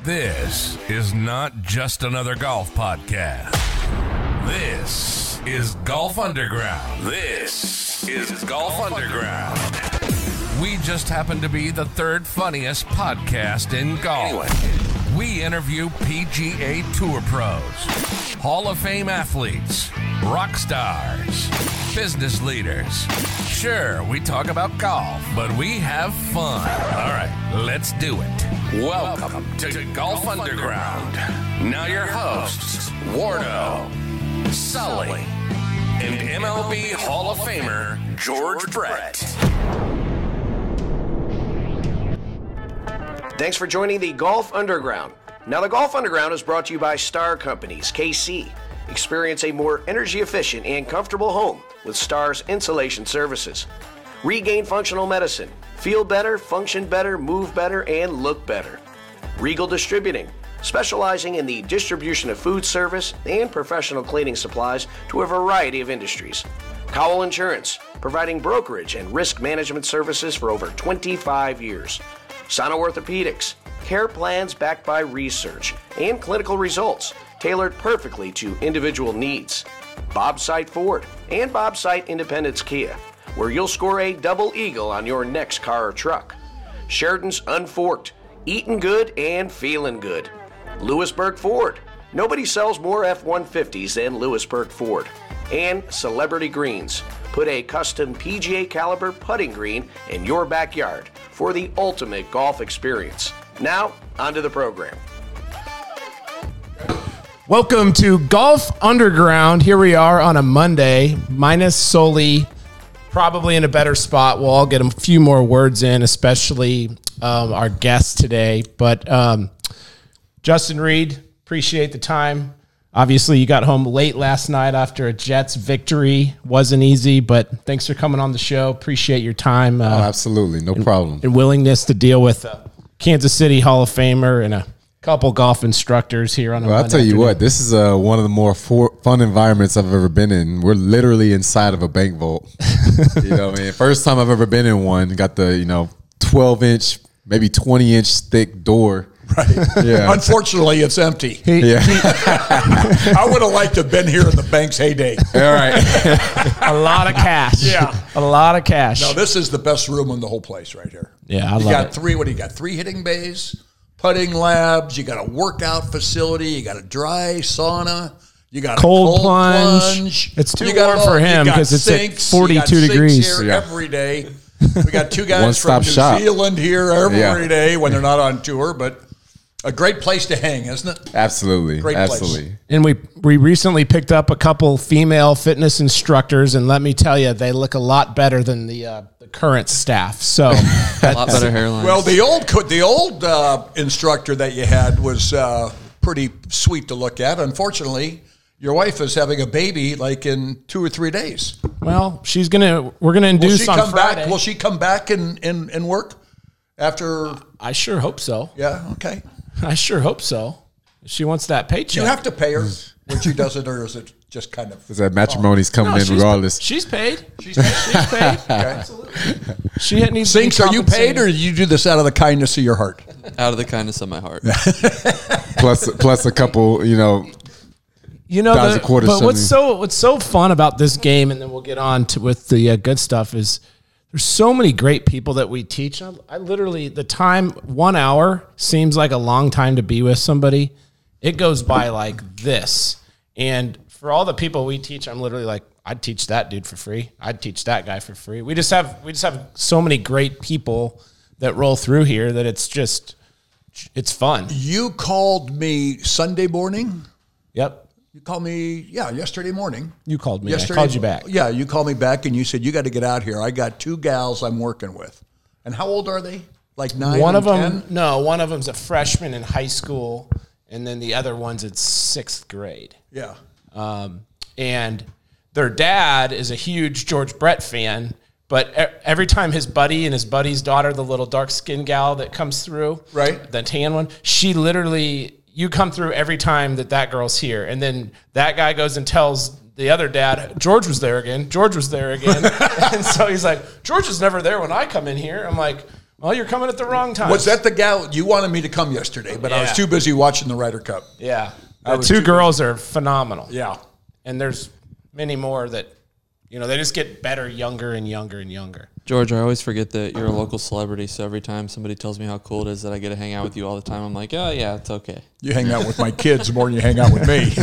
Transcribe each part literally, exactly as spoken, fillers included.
This is not just another golf podcast. This is Golf Underground. This is Golf Underground. We just happen to be the third funniest podcast in golf. We interview P G A Tour pros, Hall of Fame athletes, rock stars, business leaders. Sure, we talk about golf, but we have fun. All right, let's do it. Welcome to Golf Underground. Now your hosts, Wardo, Sully, and M L B Hall of Famer George Brett. Thanks for joining the Golf Underground. Now, the Golf Underground is brought to you by Star Companies, K C. Experience a more energy-efficient and comfortable home with Star's insulation services. Regain Functional Medicine. Feel better, function better, move better, and look better. Regal Distributing, specializing in the distribution of food service and professional cleaning supplies to a variety of industries. Cowell Insurance, providing brokerage and risk management services for over twenty-five years. Sono Orthopedics, care plans backed by research and clinical results tailored perfectly to individual needs. Bob Sight Ford and Bob Sight Independence Kia, where you'll score a double eagle on your next car or truck. Sheridan's Unforked, eating good and feeling good. Lewisburg Ford, nobody sells more F one fifties than Lewisburg Ford. And Celebrity Greens, put a custom P G A caliber putting green in your backyard for the ultimate golf experience. Now, onto the program. Welcome to Golf Underground. Here we are on a Monday, minus Sully, probably in a better spot. We'll all get a few more words in, especially um, our guest today. But um, Justin Reed, appreciate the time. Obviously, you got home late last night after a Jets victory. Wasn't easy, but thanks for coming on the show. Appreciate your time. Uh, oh, absolutely. No and, problem. And willingness to deal with a Kansas City Hall of Famer and a couple golf instructors here on a well, Monday I'll tell you afternoon. what, this is uh, one of the more for, fun environments I've ever been in. We're literally inside of a bank vault. You know what I mean? First time I've ever been in one. Got the, you know, twelve inch, maybe twenty inch thick door. Right. Yeah. Unfortunately, it's empty. Yeah. I would have liked to have been here in the bank's heyday. All right. A lot of cash. Yeah. A lot of cash. No, this is the best room in the whole place right here. Yeah, I you love got it. three, what do you got? Three hitting bays, putting labs, you got a workout facility, you got a dry sauna, you got Cold a cold plunge. plunge. It's too You got warm all- for you him got 'cause it's at sinks, you got forty-two sinks degrees. here Yeah. every day. We got two guys from One-stop New shop. Zealand here every Yeah. day when they're not on tour, but a great place to hang, isn't it? Absolutely. Great place. Absolutely. And we we recently picked up a couple female fitness instructors, and let me tell you, they look a lot better than the uh, the current staff. So A lot better hairlines. Well, the old co- the old uh, instructor that you had was uh, pretty sweet to look at. Unfortunately, your wife is having a baby like in two or three days. well, she's gonna we're gonna Will induce she on come Friday. back? Will she come back and, and, and work after? I sure hope so. Yeah, okay. I sure hope so. She wants that Do paycheck. you have to pay her when she does it, or is it just kind of? Because that matrimony's coming No, in she's, regardless. She's paid. She's She's paid. okay. She needs to be Sinks, are you paid, compensated. or do you do this out of the kindness of your heart? Out of the kindness of my heart. plus, plus a couple, you know, You know, Dollars the, a quarter, but what's something. so what's so fun about this game, and then we'll get on to with the uh, good stuff, is there's so many great people that we teach. I, I literally, the time, one hour seems like a long time to be with somebody. It goes by like this. And for all the people we teach, I'm literally like, I'd teach that dude for free. I'd teach that guy for free. We just have, we just have so many great people that roll through here that it's just, it's fun. You called me Sunday morning. Yep. You called me, yeah, yesterday morning. You called me. Yesterday, I called you back. Yeah, you called me back and you said, you got to get out here. I got two gals I'm working with. And how old are they? Like nine One of and them, ten? no, one of them's a freshman in high school, and then the other one's in sixth grade. Yeah. Um, and their dad is a huge George Brett fan, but e- every time his buddy and his buddy's daughter, the little dark-skinned gal that comes through, Right. the tan one, she literally, you come through every time that that girl's here, and then that guy goes and tells the other dad, George was there again. George was there again. And so he's like, George is never there when I come in here. I'm like, Well, you're coming at the wrong time. Was that the gal? You wanted me to come yesterday, but I was Yeah. too busy watching the Ryder Cup. Yeah. I The was two too girls are phenomenal. Yeah. And there's many more that, you know, they just get better, younger and younger and younger. George, I always forget that you're a local celebrity, so every time somebody tells me how cool it is that I get to hang out with you all the time, I'm like, oh, yeah, it's okay. You hang out with my kids more than you hang out with me.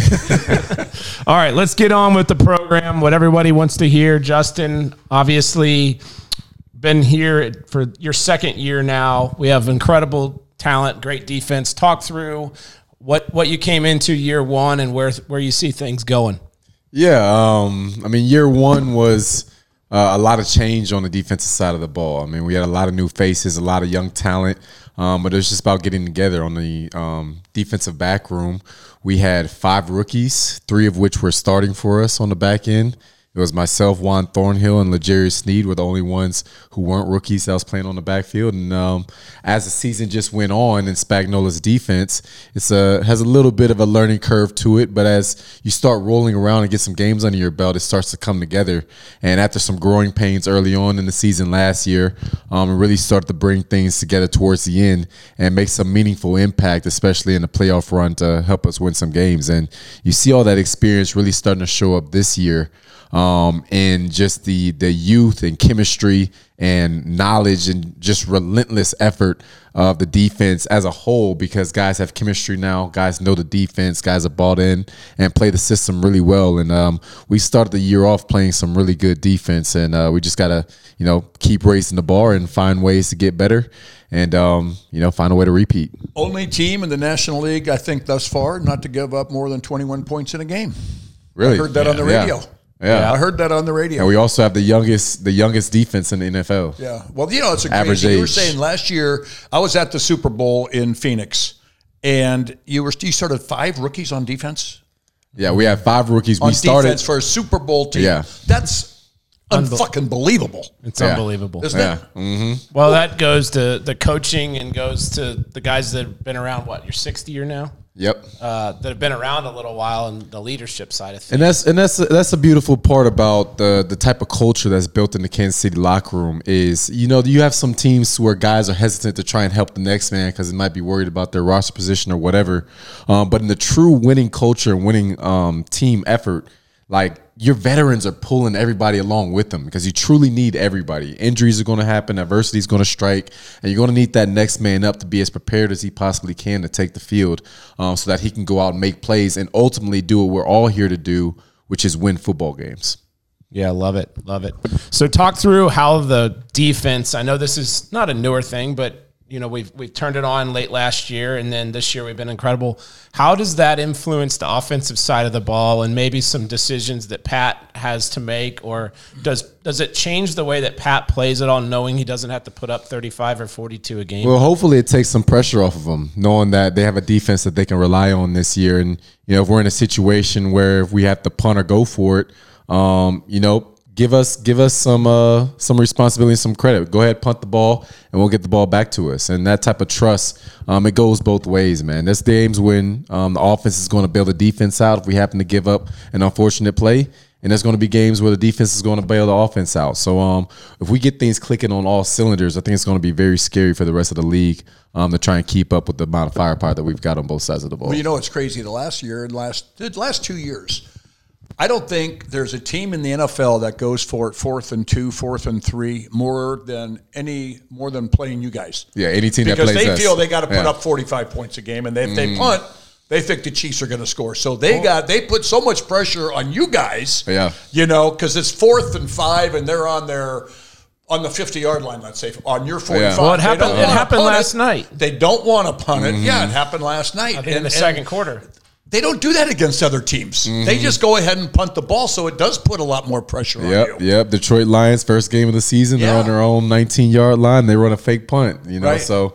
All right, let's get on with the program, what everybody wants to hear. Justin, obviously, been here for your second year now. We have incredible talent, great defense. Talk through what what you came into year one and where where you see things going. Yeah, um, I mean, year one was uh, a lot of change on the defensive side of the ball. I mean, we had a lot of new faces, a lot of young talent, um, but it was just about getting together on the um, defensive back room. We had five rookies, three of which were starting for us on the back end. It was myself, Juan Thornhill, and L'Jarius Sneed were the only ones who weren't rookies that was playing on the backfield. And um, as the season just went on in Spagnola's defense, it's a has a little bit of a learning curve to it. But as you start rolling around and get some games under your belt, it starts to come together. And after some growing pains early on in the season last year, um, it really started to bring things together towards the end and make some meaningful impact, especially in the playoff run, to help us win some games. And you see all that experience really starting to show up this year. Um, and just the the youth and chemistry and knowledge and just relentless effort of the defense as a whole, because guys have chemistry now. Guys know the defense. Guys are bought in and play the system really well. And um, we started the year off playing some really good defense, and uh, we just got to, you know, keep raising the bar and find ways to get better and, um, you know, find a way to repeat. Only team in the National League, I think, thus far, not to give up more than twenty-one points in a game. Really? I heard that yeah, on the yeah. radio. Yeah. I heard that on the radio. And we also have the youngest the youngest defense in the N F L. Yeah. Well, you know, it's a Average crazy. You were age. saying last year, I was at the Super Bowl in Phoenix, and you were you started five rookies on defense? Yeah, we have five rookies. On we started defense for a Super Bowl team. Yeah. That's unfucking believable. It's Yeah. unbelievable. Isn't yeah. it? Mm-hmm. Well, that goes to the coaching and goes to the guys that have been around, what, your sixth year now? Yep. Uh, that have been around a little while and the leadership side of things. And that's and that's that's a beautiful part about the the type of culture that's built in the Kansas City locker room is, you know, you have some teams where guys are hesitant to try and help the next man because they might be worried about their roster position or whatever. Um, but in the true winning culture and winning um, team effort, like, your veterans are pulling everybody along with them because you truly need everybody. Injuries are going to happen. Adversity is going to strike. And you're going to need that next man up to be as prepared as he possibly can to take the field um, so that he can go out and make plays and ultimately do what we're all here to do, which is win football games. Yeah, love it. Love it. So talk through how the defense, I know this is not a newer thing, but you know, we've we've turned it on late last year, and then this year we've been incredible. How does that influence the offensive side of the ball and maybe some decisions that Pat has to make, or does does it change the way that Pat plays it all, knowing he doesn't have to put up thirty-five or forty-two a game? Well, hopefully it takes some pressure off of them, knowing that they have a defense that they can rely on this year. And, you know, if we're in a situation where if we have to punt or go for it, um, you know, Give us give us some uh, some responsibility and some credit. Go ahead, punt the ball, and we'll get the ball back to us. And that type of trust, um, it goes both ways, man. There's games when um, the offense is going to bail the defense out if we happen to give up an unfortunate play. And there's going to be games where the defense is going to bail the offense out. So um, if we get things clicking on all cylinders, I think it's going to be very scary for the rest of the league um, to try and keep up with the amount of firepower that we've got on both sides of the ball. Well, you know, it's crazy. The last year and last the last two years, I don't think there's a team in the N F L that goes for it fourth and two, fourth and three more than any more than playing you guys. Yeah, any team that because plays they us. feel they got to put Yeah. up forty-five points a game, and they, if they punt, they think the Chiefs are going to score. So they got they put so much pressure on you guys. Yeah. you know, because it's fourth and five, and they're on their on the fifty-yard line. Let's say on your forty-five. Well, it They happened- don't it wanna happened punt last it. night. They don't want to punt it. Yeah, it happened last night. I think in the second quarter. They don't do that against other teams. They just go ahead and punt the ball, so it does put a lot more pressure Yep, on you. yep. Detroit Lions, first game of the season. They're Yeah. on their own nineteen-yard line. They run a fake punt, you know. Right. So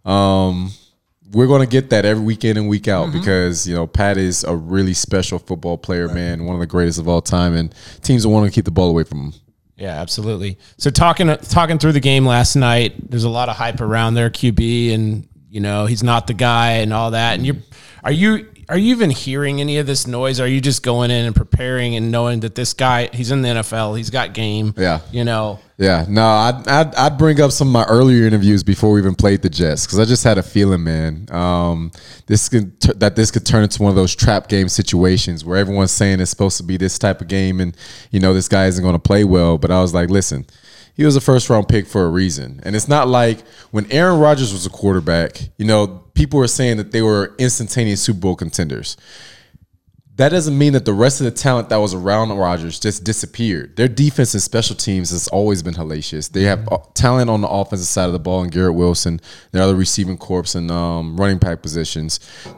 um, we're going to get that every week in and week out Mm-hmm. because, you know, Pat is a really special football player, man, one of the greatest of all time, and teams will want to keep the ball away from him. Yeah, absolutely. So talking talking through the game last night, there's a lot of hype around their Q B, and you know he's not the guy and all that. And you are you are you even hearing any of this noise? Are you just going in and preparing and knowing that this guy, he's in the N F L, he's got game? Yeah. You know? Yeah. No, I'd, I'd, I'd bring up some of my earlier interviews before we even played the Jets because I just had a feeling, man, um, this could t- that this could turn into one of those trap game situations where everyone's saying it's supposed to be this type of game and, you know, this guy isn't going to play well. But I was like, listen, he was a first-round pick for a reason. And it's not like when Aaron Rodgers was a quarterback, you know, people were saying that they were instantaneous Super Bowl contenders. That doesn't mean that the rest of the talent that was around Rodgers just disappeared. Their defense and special teams has always been hellacious. They have talent on the offensive side of the ball, and Garrett Wilson, their other receiving corps and um, running back positions.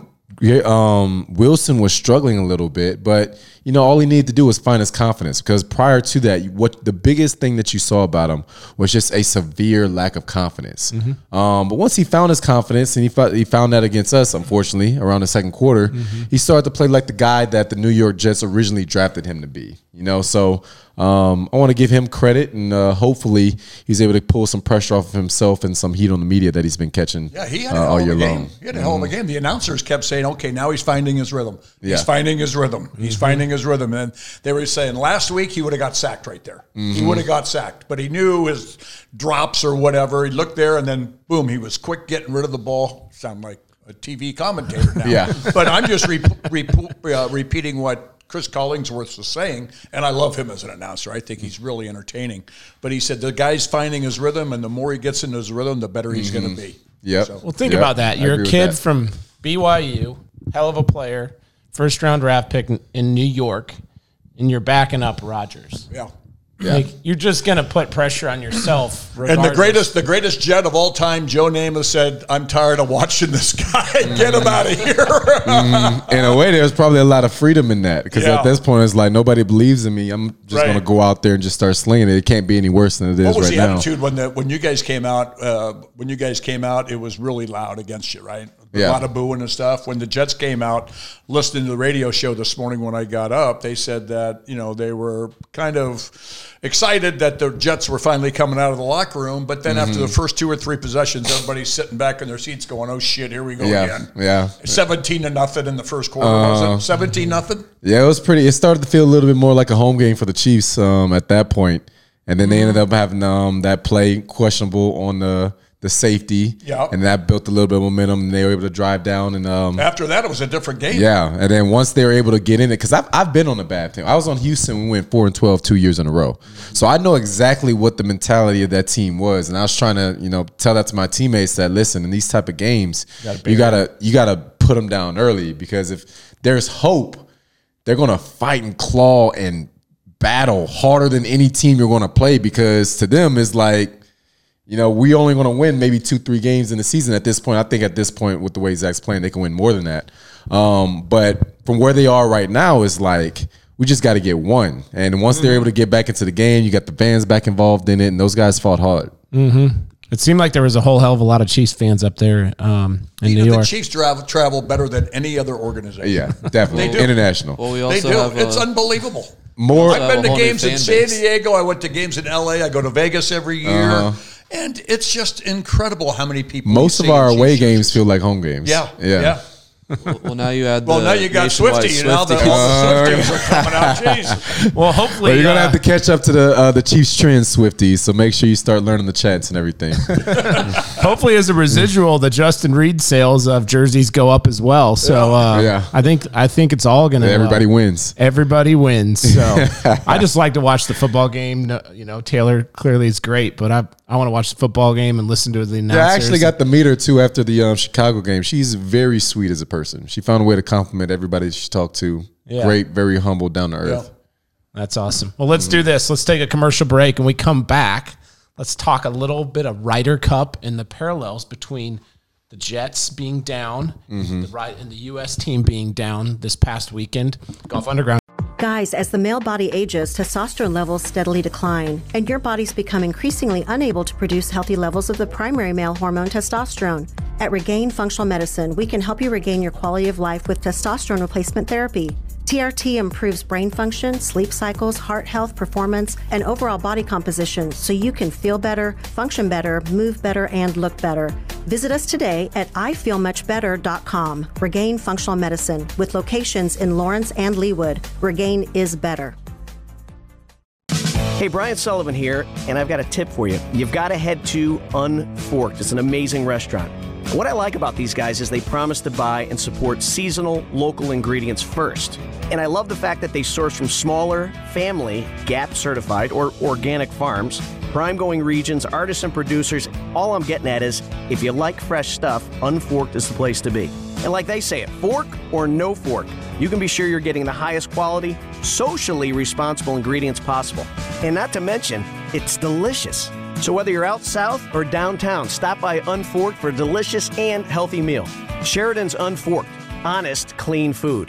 Um, Wilson was struggling a little bit, but you know all he needed to do was find his confidence because prior to that, what the biggest thing that you saw about him was just a severe lack of confidence. Mm-hmm. Um, but once he found his confidence, and he found, he found that against us, unfortunately, around the second quarter, mm-hmm. he started to play like the guy that the New York Jets originally drafted him to be. You know, so um, I want to give him credit, and uh, hopefully he's able to pull some pressure off of himself and some heat on the media that he's been catching. Yeah, he had a uh, hell all of year a game. long. He had a hell of a game. The announcers kept saying, "Okay, now he's finding his rhythm. He's Yeah. finding his rhythm. He's Mm-hmm. finding his rhythm." And they were saying last week he would have got sacked right there. Mm-hmm. He would have got sacked, but he knew his drops or whatever. He looked there, and then boom, he was quick getting rid of the ball. Sound like a T V commentator now. Yeah. But I'm just re- re- uh, repeating what Chris Collingsworth was saying, and I love him as an announcer. I think he's really entertaining. But he said the guy's finding his rhythm, and the more he gets into his rhythm, the better he's going to be. Yep. So- Well, think Yep. about that. I You're agree a with kid that. from B Y U, hell of a player, first round draft pick in, in New York, and you're backing up Rodgers. Yeah. Like you're just gonna put pressure on yourself. And the regardless. greatest, the greatest Jet of all time, Joe Namath said, "I'm tired of watching this guy. Get him out of here." In a way, there's probably a lot of freedom in that because Yeah. at this point, it's like nobody believes in me. I'm just Right. going to go out there and just start slinging it. It can't be any worse than it is What was right the now. attitude when the when you guys came out? Uh, when you guys came out, it was really loud against you, right? A Yeah. lot of booing and stuff. When the Jets came out, listening to the radio show this morning when I got up, they said that you know they were kind of excited that the Jets were finally coming out of the locker room. But then Mm-hmm. after the first two or three possessions, everybody's sitting back in their seats going, "Oh shit, here we go Yeah, again." yeah. Seventeen to nothing in the first quarter. was Uh, it seventeen nothing? Yeah, it was pretty. It started to feel a little bit more like a home game for the Chiefs um, at that point, and then they ended up having um, that play questionable on the the safety, Yeah. and that built a little bit of momentum, and they were able to drive down and um, After that, it was a different game. yeah, and then once they were able to get in it, because I've, I've been on a bad team. I was on Houston. We went four and twelve two years in a row, so I know exactly what the mentality of that team was. And I was trying to, you know, tell that to my teammates that listen, in these type of games, you gotta you gotta put them down early because if there's hope, they're gonna fight and claw and battle harder than any team you're gonna play because to them it's like, you know, we only going to win maybe two, three games in the season at this point. I think at this point, with the way Zach's playing, they can win more than that. Um, but from where they are right now, is like we just got to get one. And once they're able to get back into the game, you got the fans back involved in it, and those guys fought hard. It seemed like there was a whole hell of a lot of Chiefs fans up there um, in You New know, York. the Chiefs travel, travel better than any other organization. Yeah, definitely. They do. International. Well, we They also do. have It's a, unbelievable. More. I've been a to whole new games in fan San base. Diego. I went to games in L A. I go to Vegas every year. Uh-huh. And it's just incredible how many people Most we of see our in away Chiefs games jerseys. feel like home games. Yeah, Yeah. yeah. well, well, now you add. Well, the now you got nationwide Swifty. Now the, Swifty. all the Swifties are coming out. Jeez. Well, hopefully, Well, you're gonna uh, have to catch up to the uh, the Chiefs trend, Swifties. So make sure you start learning the chants and everything. hopefully, as a residual, the Justin Reed sales of jerseys go up as well. So, uh, Yeah. I think I think it's all gonna. Everybody uh, wins. Everybody wins. So I just like to watch the football game. No- You know, Taylor clearly is great, but I I want to watch the football game and listen to the announcers. Yeah, I actually got the meter too after the um, Chicago game. She's very sweet as a person. She found a way to compliment everybody she talked to. Yeah. Great, very humble, down to earth. That's awesome. Well, let's do this. Let's take a commercial break, and we come back. Let's talk a little bit of Ryder Cup and the parallels between the Jets being down, the right, and the U S team being down this past weekend. Golf Underground. Guys, as the male body ages, testosterone levels steadily decline, and your bodies become increasingly unable to produce healthy levels of the primary male hormone testosterone. At Regain Functional Medicine, we can help you regain your quality of life with testosterone replacement therapy. T R T improves brain function, sleep cycles, heart health, performance, and overall body composition so you can feel better, function better, move better, and look better. Visit us today at I feel much better dot com. Regain Functional Medicine with locations in Lawrence and Leawood. Regain is better. Hey, Brian Sullivan here, and I've got a tip for you. You've got to head to Unforked. It's an amazing restaurant. What I like about these guys is they promise to buy and support seasonal, local ingredients first. And I love the fact that they source from smaller, family, G A P certified, or organic farms, prime-going regions, artists and producers. All I'm getting at is, if you like fresh stuff, Unforked is the place to be. And like they say, it, fork or no fork, you can be sure you're getting the highest quality, socially responsible ingredients possible. And not to mention, it's delicious. So whether you're out south or downtown, stop by Unforked for a delicious and healthy meal. Sheridan's Unforked. Honest, clean food.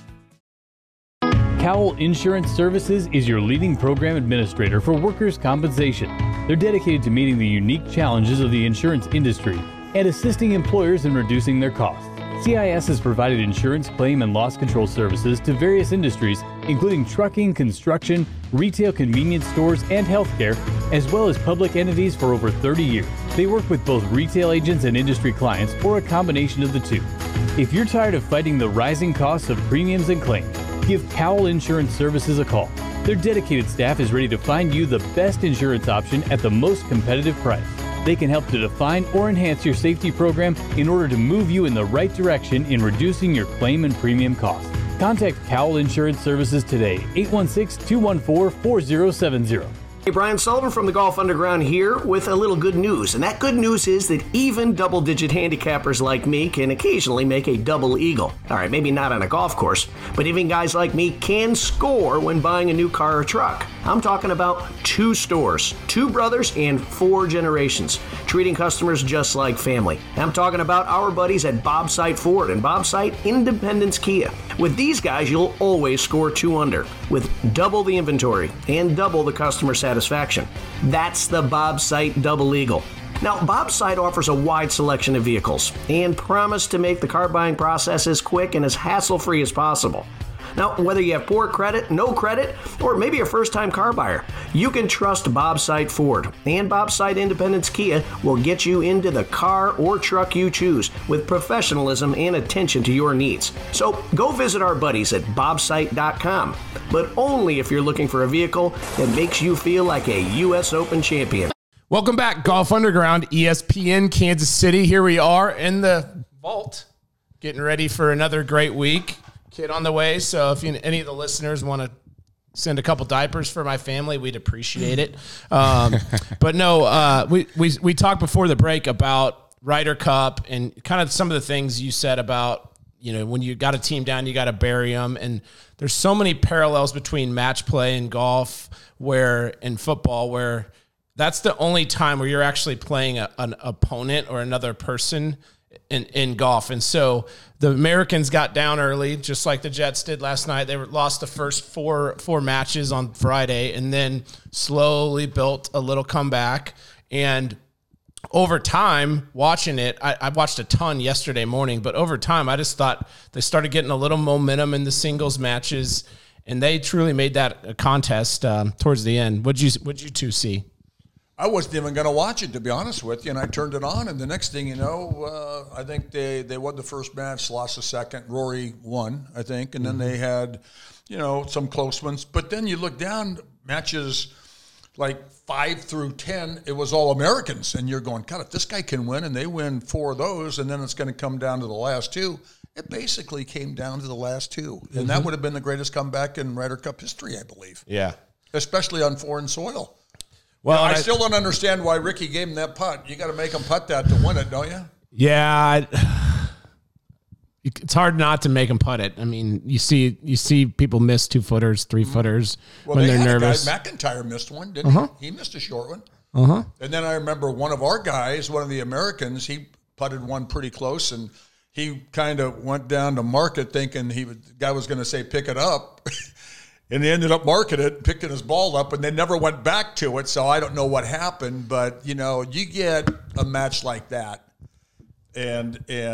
Cowell Insurance Services is your leading program administrator for workers' compensation. They're dedicated to meeting the unique challenges of the insurance industry and assisting employers in reducing their costs. C I S has provided insurance, claim, and loss control services to various industries, including trucking, construction, retail convenience stores, and healthcare, as well as public entities for over thirty years. They work with both retail agents and industry clients, or a combination of the two. If you're tired of fighting the rising costs of premiums and claims, give Cowell Insurance Services a call. Their dedicated staff is ready to find you the best insurance option at the most competitive price. They can help to define or enhance your safety program in order to move you in the right direction in reducing your claim and premium costs. Contact Cowell Insurance Services today, eight one six, two one four, four zero seven zero. Hey, Brian Sullivan from the Golf Underground here with a little good news. And that good news is that even double-digit handicappers like me can occasionally make a double eagle. All right, maybe not on a golf course, but even guys like me can score when buying a new car or truck. I'm talking about two stores, two brothers, and four generations, treating customers just like family. I'm talking about our buddies at Bob Sight Ford and Bob Sight Independence Kia. With these guys, you'll always score two under, with double the inventory and double the customer satisfaction. Satisfaction. That's the Bob Sight Double Eagle. Now, Bob Sight offers a wide selection of vehicles and promise to make the car buying process as quick and as hassle-free as possible. Now, whether you have poor credit, no credit, or maybe a first-time car buyer, you can trust Bob Sight Ford. And Bob Sight Independence Kia will get you into the car or truck you choose with professionalism and attention to your needs. So go visit our buddies at bob sight dot com, but only if you're looking for a vehicle that makes you feel like a U S Open champion. Welcome back, Golf Underground, E S P N, Kansas City. Here we are in the vault, getting ready for another great week. Kid on the way, so if you, any of the listeners want to send a couple diapers for my family, we'd appreciate it. Um, but no, uh, we, we we talked before the break about Ryder Cup and kind of some of the things you said about, you know, when you got a team down, you got to bury them. And there's so many parallels between match play and golf where in football where that's the only time where you're actually playing a, an opponent or another person in, in golf. And so the Americans got down early, just like the Jets did last night. They were, lost the first four four matches on Friday and then slowly built a little comeback. And over time, watching it, I, I watched a ton yesterday morning, but over time, I just thought they started getting a little momentum in the singles matches, and they truly made that a contest um, towards the end. What'd you, what'd you two see? I wasn't even going to watch it, to be honest with you, and I turned it on, and the next thing you know, uh, I think they, they won the first match, lost the second. Rory won, I think, and then mm-hmm. they had, you know, some close ones. But then you look down, matches like five through ten, it was all Americans, and you're going, God, if this guy can win, and they win four of those, and then it's going to come down to the last two. It basically came down to the last two, and mm-hmm. that would have been the greatest comeback in Ryder Cup history, I believe. Yeah. Especially on foreign soil. Well, you know, I, I still don't understand why Ricky gave him that putt. You got to make him putt that to win it, don't you? Yeah, I, it's hard not to make him putt it. I mean, you see, you see people miss two footers, three footers well, when they they're had nervous. A guy, McIntyre missed one, didn't uh-huh. he? He missed a short one. Uh huh. And then I remember one of our guys, one of the Americans, he putted one pretty close, and he kind of went down to mark it, thinking he the guy was going to say pick it up. And he ended up marking it, picking his ball up, and they never went back to it. So I don't know what happened, but you know, you get a match like that, and and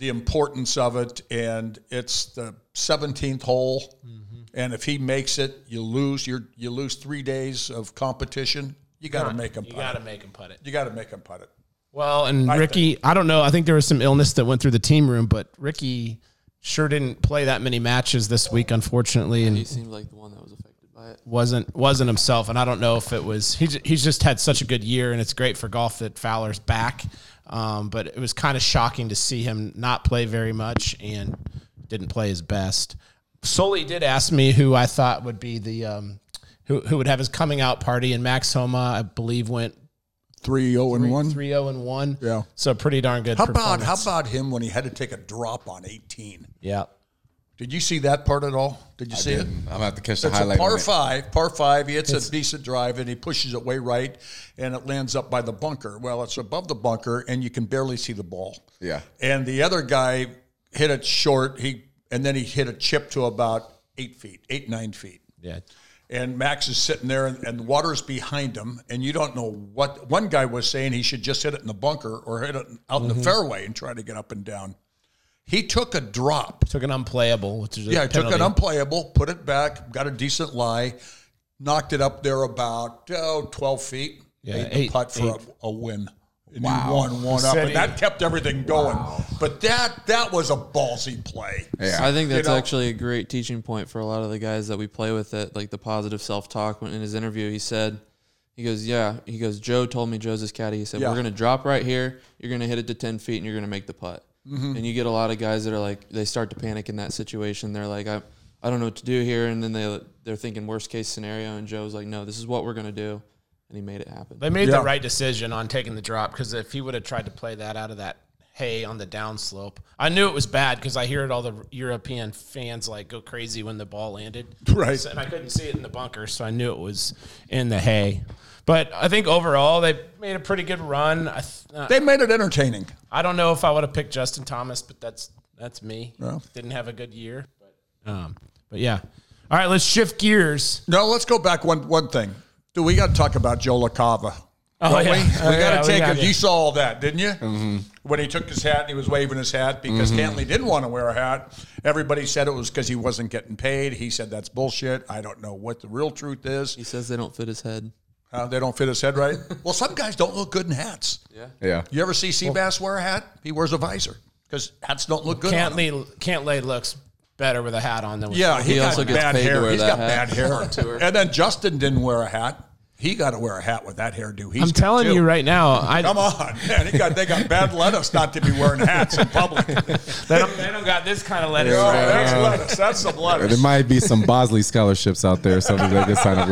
the importance of it, and it's the seventeenth hole. Mm-hmm. And if he makes it, you lose. You you lose three days of competition. You got to make him. You putt got to it. make him putt it. You got to make him putt it. Well, and I Ricky, think. I don't know. I think there was some illness that went through the team room, but Ricky sure didn't play that many matches this week, unfortunately, and He seemed like the one that was affected by it. wasn't wasn't himself. And I don't know if it was he. He's just had such a good year, and it's great for golf that Fowler's back. Um, but it was kind of shocking to see him not play very much and didn't play his best. Sully did ask me who I thought would be the um, who who would have his coming out party, and Max Homa, I believe, went three oh and one. three oh and one. Yeah. So pretty darn good How about performance. how about him when he had to take a drop on eighteen? Yeah. Did you see that part at all? Did you see it? I'm gonna have to catch the It's highlight. a par on it. five, par five. He hits a decent drive and he pushes it way right, and it lands up by the bunker. Well, it's above the bunker, and you can barely see the ball. Yeah. And the other guy hit it short. He and then he hit a chip to about eight feet, eight nine feet. Yeah. And Max is sitting there, and, and the water's behind him, and you don't know what. One guy was saying he should just hit it in the bunker or hit it out Mm-hmm. in the fairway and try to get up and down. He took a drop. Took an unplayable, which is a Yeah, he took penalty. an unplayable, put it back, got a decent lie, knocked it up there about oh, twelve feet. Yeah, made eight- the putt for eight. a, a win. And Wow. he won one up, Said and he- that kept everything going. But that that was a ballsy play. Yeah. I think that's You know? actually a great teaching point for a lot of the guys that we play with. That like the positive self-talk. When in his interview, he said, he goes, yeah, he goes, Joe told me, Joe's his caddy. He said, Yeah. we're gonna drop right here. You're gonna hit it to ten feet, and you're gonna make the putt. Mm-hmm. And you get a lot of guys that are like, they start to panic in that situation. They're like, I, I don't know what to do here, and then they they're thinking worst case scenario. And Joe's like, no, this is what we're gonna do, and he made it happen. They made Yeah. the right decision on taking the drop, because if he would have tried to play that out of that hay on the downslope, I knew it was bad because I heard all the European fans like go crazy when the ball landed. Right. So- and I couldn't see it in the bunker, so I knew it was in the hay. But I think overall they made a pretty good run. I, th- uh, They made it entertaining. I don't know if I would have picked Justin Thomas, but that's that's me. Yeah. Didn't have a good year, but um, but yeah. All right, let's shift gears. No, let's go back one one thing. Dude, we got to talk about Joe LaCava. Oh, Don't yeah. we? We Oh, yeah, got to we take got it. it. You saw all that, didn't you? Mm-hmm. When he took his hat and he was waving his hat because Cantley didn't want to wear a hat. Everybody said it was because he wasn't getting paid. He said that's bullshit. I don't know what the real truth is. He says they don't fit his head. Uh, they don't fit his head right. Well, some guys don't look good in hats. Yeah. Yeah. You ever see Seabass wear a hat? He wears a visor because hats don't look good on him. Cantley Cantley looks better with a hat on than with Yeah, he, He got also gets bad paid to hair. wear He's that got hat bad hair. on tour. And then Justin didn't wear a hat. He got to wear a hat with that hairdo. He's I'm got telling too. you right now, I Come on, man. He got, they got bad lettuce not to be wearing hats in public. they don't, they don't got this kind of lettuce. Oh, right that's there. lettuce. That's some There lettuce. might be some Bosley scholarships out there, something they could sign up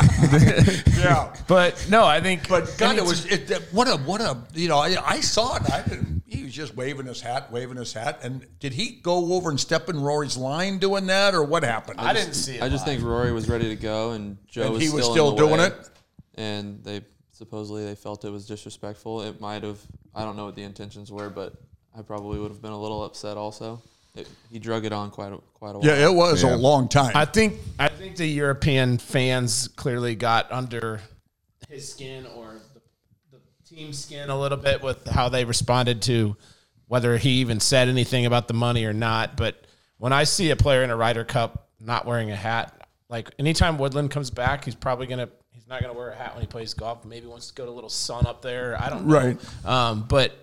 with. Yeah. But no, I think. But God, it it's- was it, it- what a what a you know I, I saw it. I didn't. He was just waving his hat, waving his hat. And did he go over and step in Rory's line doing that, or what happened? I didn't see it. I just live. think Rory was ready to go, and Joe And was he still was in still the doing way, it? And they supposedly they felt it was disrespectful. It might have. I don't know what the intentions were, but I probably would have been a little upset. Also, it, he drug it on quite a, quite a while. Yeah, it was Yeah. a long time. I think I think the European fans clearly got under his skin or the, the team's skin a little bit with how they responded to whether he even said anything about the money or not. But when I see a player in a Ryder Cup not wearing a hat, like anytime Woodland comes back, he's probably gonna he's not gonna wear a hat when he plays golf. Maybe wants to go to a little sun up there. I don't know. Right. Um, but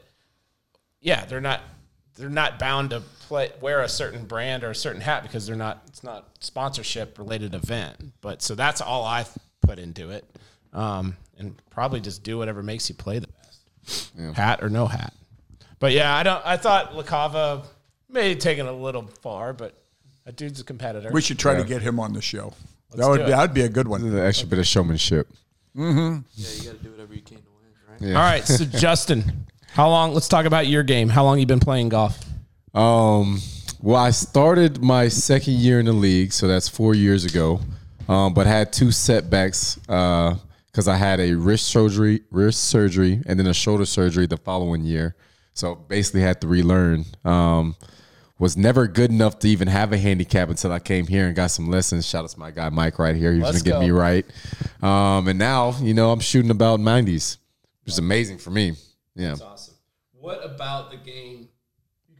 yeah, they're not they're not bound to play wear a certain brand or a certain hat because they're not it's not sponsorship related event. But so that's all I put into it, um, and probably just do whatever makes you play the best, Yeah. hat or no hat. But yeah, I don't. I thought LaCava may have taken it a little far, but that dude's a competitor. we should try to get him on the show. Let's that would do be it. that'd be a good one. An extra bit of showmanship. Yeah, you got to do whatever you can to win, right? Yeah. All right, so Justin, how long? Let's talk about your game. How long you been playing golf? Um, well, I started my second year in the league, so that's four years ago. Um, but had two setbacks because I had a wrist surgery, wrist surgery, and then a shoulder surgery the following year. So basically, had to relearn. Um, was never good enough to even have a handicap until I came here and got some lessons. Shout out to my guy Mike right here. He was Let's gonna get go. me right. Um, and now, you know, I'm shooting about nineties, which is amazing for me. Yeah. Awesome. What about the game? You can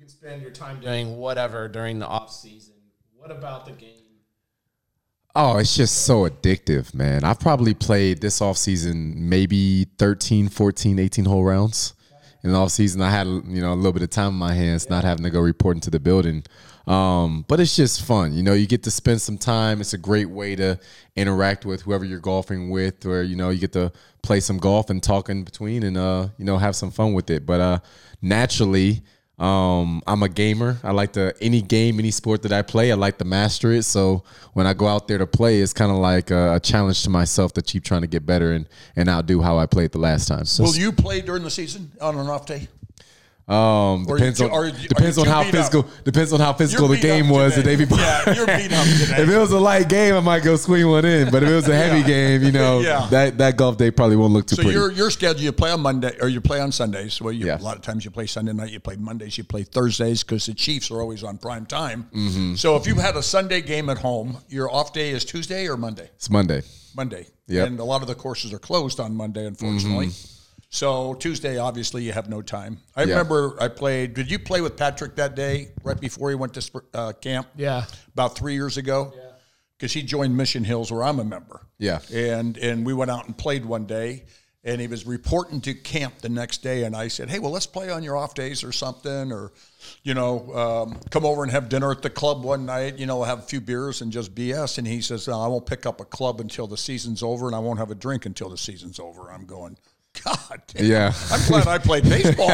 can spend your time doing whatever during the off season. What about the game? Oh, it's just so addictive, man. I've probably played this offseason maybe thirteen, fourteen, eighteen whole rounds. In the offseason, I had, you know, a little bit of time in my hands, yeah. not having to go report into the building. Um, but it's just fun. You know, you get to spend some time. It's a great way to interact with whoever you're golfing with, or, you know, you get to play some golf and talk in between and, uh, you know, have some fun with it. But uh, naturally, um, I'm a gamer. I like to, any game, any sport that I play, I like to master it. So when I go out there to play, it's kind of like a, a challenge to myself to keep trying to get better and, and outdo how I played the last time. So, will you play during the season on an off day? Um, or depends you, on or, depends on how physical up. depends on how physical the game was the day before. Yeah, you're beat up today. If it was a light game, I might go swing one in. But if it was a heavy yeah. game, you know, yeah. that, that golf day probably won't look too so pretty. So your your schedule, you play on Monday or you play on Sundays. Well, you, yeah. a lot of times you play Sunday night, you play Mondays, you play Thursdays because the Chiefs are always on prime time. Mm-hmm. So if you had a Sunday game at home, your off day is Tuesday or Monday? It's Monday. Monday. Yeah. And a lot of the courses are closed on Monday, unfortunately. Mm-hmm. So Tuesday, obviously, you have no time. I yeah. remember I played. Did you play with Patrick that day, right before he went to uh, camp? Yeah, about three years ago. Yeah, because he joined Mission Hills, where I'm a member. Yeah, and and we went out and played one day, and he was reporting to camp the next day, and I said, hey, well, let's play on your off days or something, or you know, um, come over and have dinner at the club one night. You know, have a few beers and just B S. And he says, no, I won't pick up a club until the season's over, and I won't have a drink until the season's over. I'm going, God damn. Yeah. I'm glad I played baseball.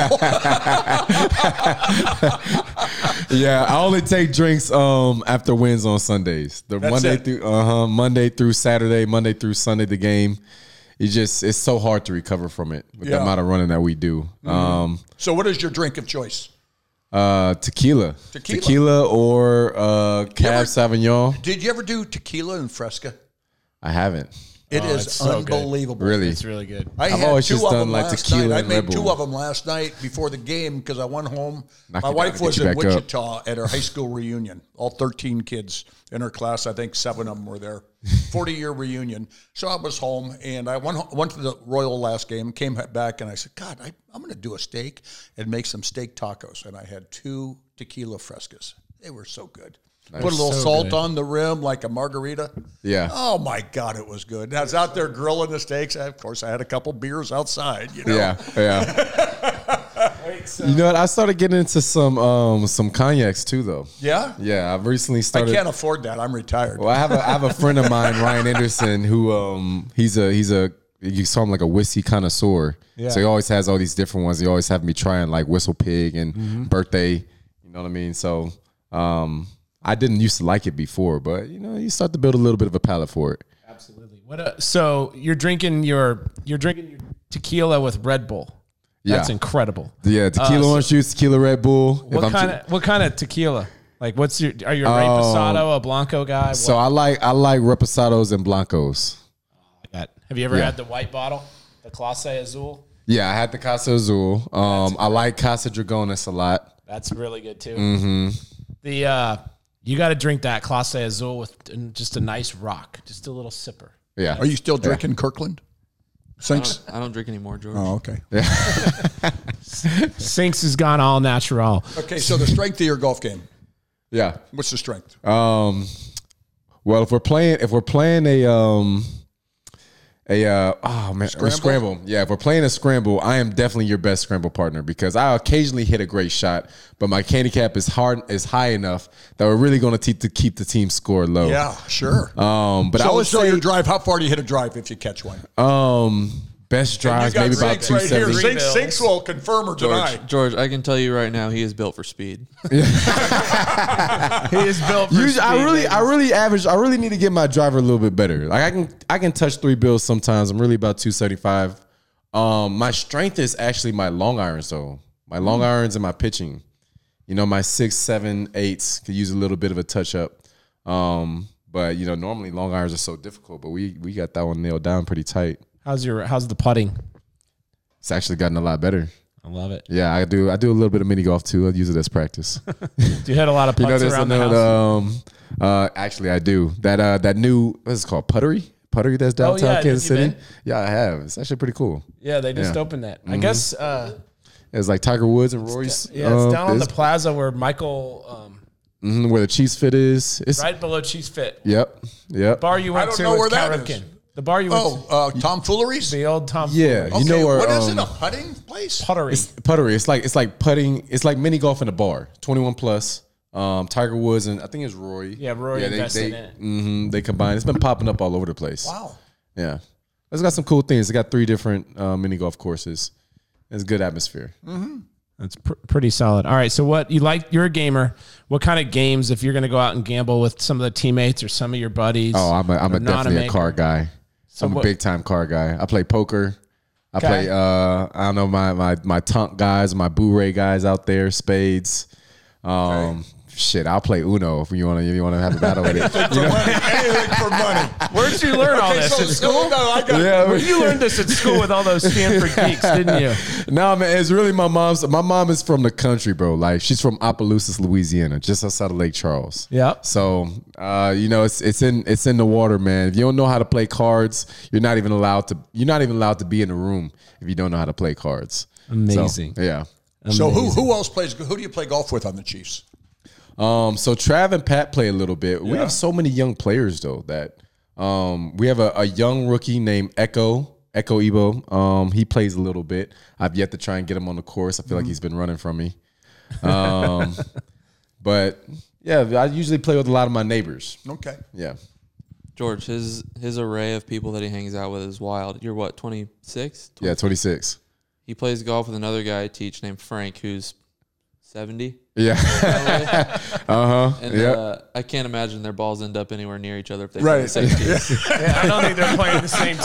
Yeah, I only take drinks um, after wins on Sundays. The That's Monday it. through uh-huh, Monday through Saturday, Monday through Sunday, the game. It just it's so hard to recover from it with Yeah. the amount of running that we do. Mm-hmm. Um, so what is your drink of choice? uh, tequila. Tequila. Tequila or uh, Cab ever- Sauvignon. Did you ever do tequila and Fresca? I haven't. It Oh, is it's so good. unbelievable. Really? It's really good. I I've had always two just of done them like last tequila night. I and made Red two Bull. of them last night before the game because I went home. Knock My you down wife to get was you in back up. Wichita at her high school reunion. All thirteen kids in her class. I think seven of them were there. forty-year reunion. So I was home, and I went, went to the Royal last game, came back, and I said, God, I, I'm going to do a steak and make some steak tacos. And I had two tequila Frescas. They were so good. Put a little so salt good. on the rim like a margarita. Yeah. Oh, my God, it was good. I was out there grilling the steaks. Of course, I had a couple beers outside, you know. Yeah, yeah. Wait, so You know what? I started getting into some um, some cognacs too, though. Yeah? Yeah, I've recently I started. can't afford that. I'm retired. Well, I have a I have a friend of mine, Ryan Anderson, who um he's a he's a you saw him like a whiskey connoisseur. Yeah. So he always has all these different ones. He always have me trying like Whistle Pig and Mm-hmm. Birthday. You know what I mean? So um I didn't used to like it before, but you know you start to build a little bit of a palate for it. absolutely. What? A, so you're drinking your you're drinking your tequila with Red Bull. That's Yeah. incredible. Yeah, tequila Uh, so- orange juice, tequila Red Bull. If What I'm kind tr- of what kind of tequila? Like, what's your? Are you a Reposado, a Blanco guy? What- So I like I like Reposados and Blancos. That. Have you ever Yeah. had the white bottle, the Clase Azul? Yeah, I had the Casa Azul. Um, I like Casa Dragones a lot. That's really good too. Mm-hmm. The uh, you got to drink that Clase Azul with just a nice rock, just a little sipper. Yeah. Are you still drinking Kirkland? I Sinks? don't, I don't drink anymore, George. Oh, okay. Sinks has gone all natural. Okay, so the strength of your golf game. Yeah. What's the strength? Um, well, if we're playing, if we're playing a um, a uh, oh man, Scramble? a scramble. Yeah, if we're playing a scramble, I am definitely your best scramble partner because I occasionally hit a great shot, but my handicap is hard is high enough that we're really going to keep to keep the team score low. Yeah, sure. Um, but I so, would so say your drive, how far do you hit a drive if you catch one? um, best drives maybe about Sinks two right here. seventy. Sinks, Sinks will confirm or deny. George, George, I can tell you right now, he is built for speed. He is built for Usually, I speed, really, I ladies. really average. I really need to get my driver a little bit better. Like I can, I can touch three bills sometimes. I'm really about two seventy-five. Um, my strength is actually my long irons, though. My long irons and my pitching. You know, my six, seven, eights could use a little bit of a touch up. Um, but you know, normally long irons are so difficult, but we we got that one nailed down pretty tight. How's your? How's the putting? It's actually gotten a lot better. I love it. Yeah, I do. I do a little bit of mini golf too. I use it as practice. Do you hit a lot of You know, putts there's around the another. house? Um, uh, actually, I do that. Uh, that new what's it called? Puttery, puttery. That's downtown yeah, Kansas have you City. been? Yeah, I have. It's actually pretty cool. Yeah, they just Yeah. opened that. I guess uh, It's like Tiger Woods and Royce. Yeah, it's um, down on the is. plaza where Michael, um, Mhm, where the Chiefs Fit is. It's, right below Cheese Fit. Yep. Yep. Bar you went I don't to know with where that Cal is. Ripken. The bar you went Oh, uh, Tomfooleries? to. The old Tom. Yeah. Fuller. You know where, what is um, it? A putting place? Pottery. It's puttery. It's like it's like putting. It's like mini golf in a bar. twenty-one plus. Um, Tiger Woods and I think it's Rory. Yeah, Rory they, invested they, in it. Mm-hmm, they combine. It's been popping up all over the place. Wow. Yeah, it's got some cool things. It's got three different uh, mini golf courses. It's a good atmosphere. Mm-hmm. That's pr- pretty solid. All right. So, what you like? You're a gamer. What kind of games? If you're going to go out and gamble with some of the teammates or some of your buddies? Oh, I'm a, I'm or a definitely a maker? card guy. So I'm what- a big time card guy. I play poker. I Okay. play. Uh, I don't know my my my Tunk guys, my Boo-Ray guys out there, spades. Um, Shit, I'll play Uno if you want to. If you want to have a battle with it. You know? Anything for money. Where'd you learn all Okay, this? so- At so, school? no, I got Yeah, Well, you learned this at school with all those Stanford geeks, didn't you? No, man, it's really my mom's. My mom is from the country, bro. Like she's from Opelousas, Louisiana, just outside of Lake Charles. Yep. So, uh, you know, it's it's in it's in the water, man. If you don't know how to play cards, you're not even allowed to. You're not even allowed to be in the room if you don't know how to play cards. Amazing. So, yeah. So who who else plays? Who do you play golf with on the Chiefs? Um, so Trav and Pat play a little bit. We Yeah. have so many young players though that um, we have a, a young rookie named Echo Echo Ebo. Um, he plays a little bit. I've yet to try and get him on the course. I feel like he's been running from me. Um, but yeah, I usually play with a lot of my neighbors. Okay. Yeah. George, his his array of people that he hangs out with is wild. You're what, twenty-six? Yeah, twenty-six. He plays golf with another guy I teach named Frank, who's seventy. Yeah. uh huh. And Yeah. uh, I can't imagine their balls end up anywhere near each other if they Right. play the same tees. Yeah, I don't think they're playing the same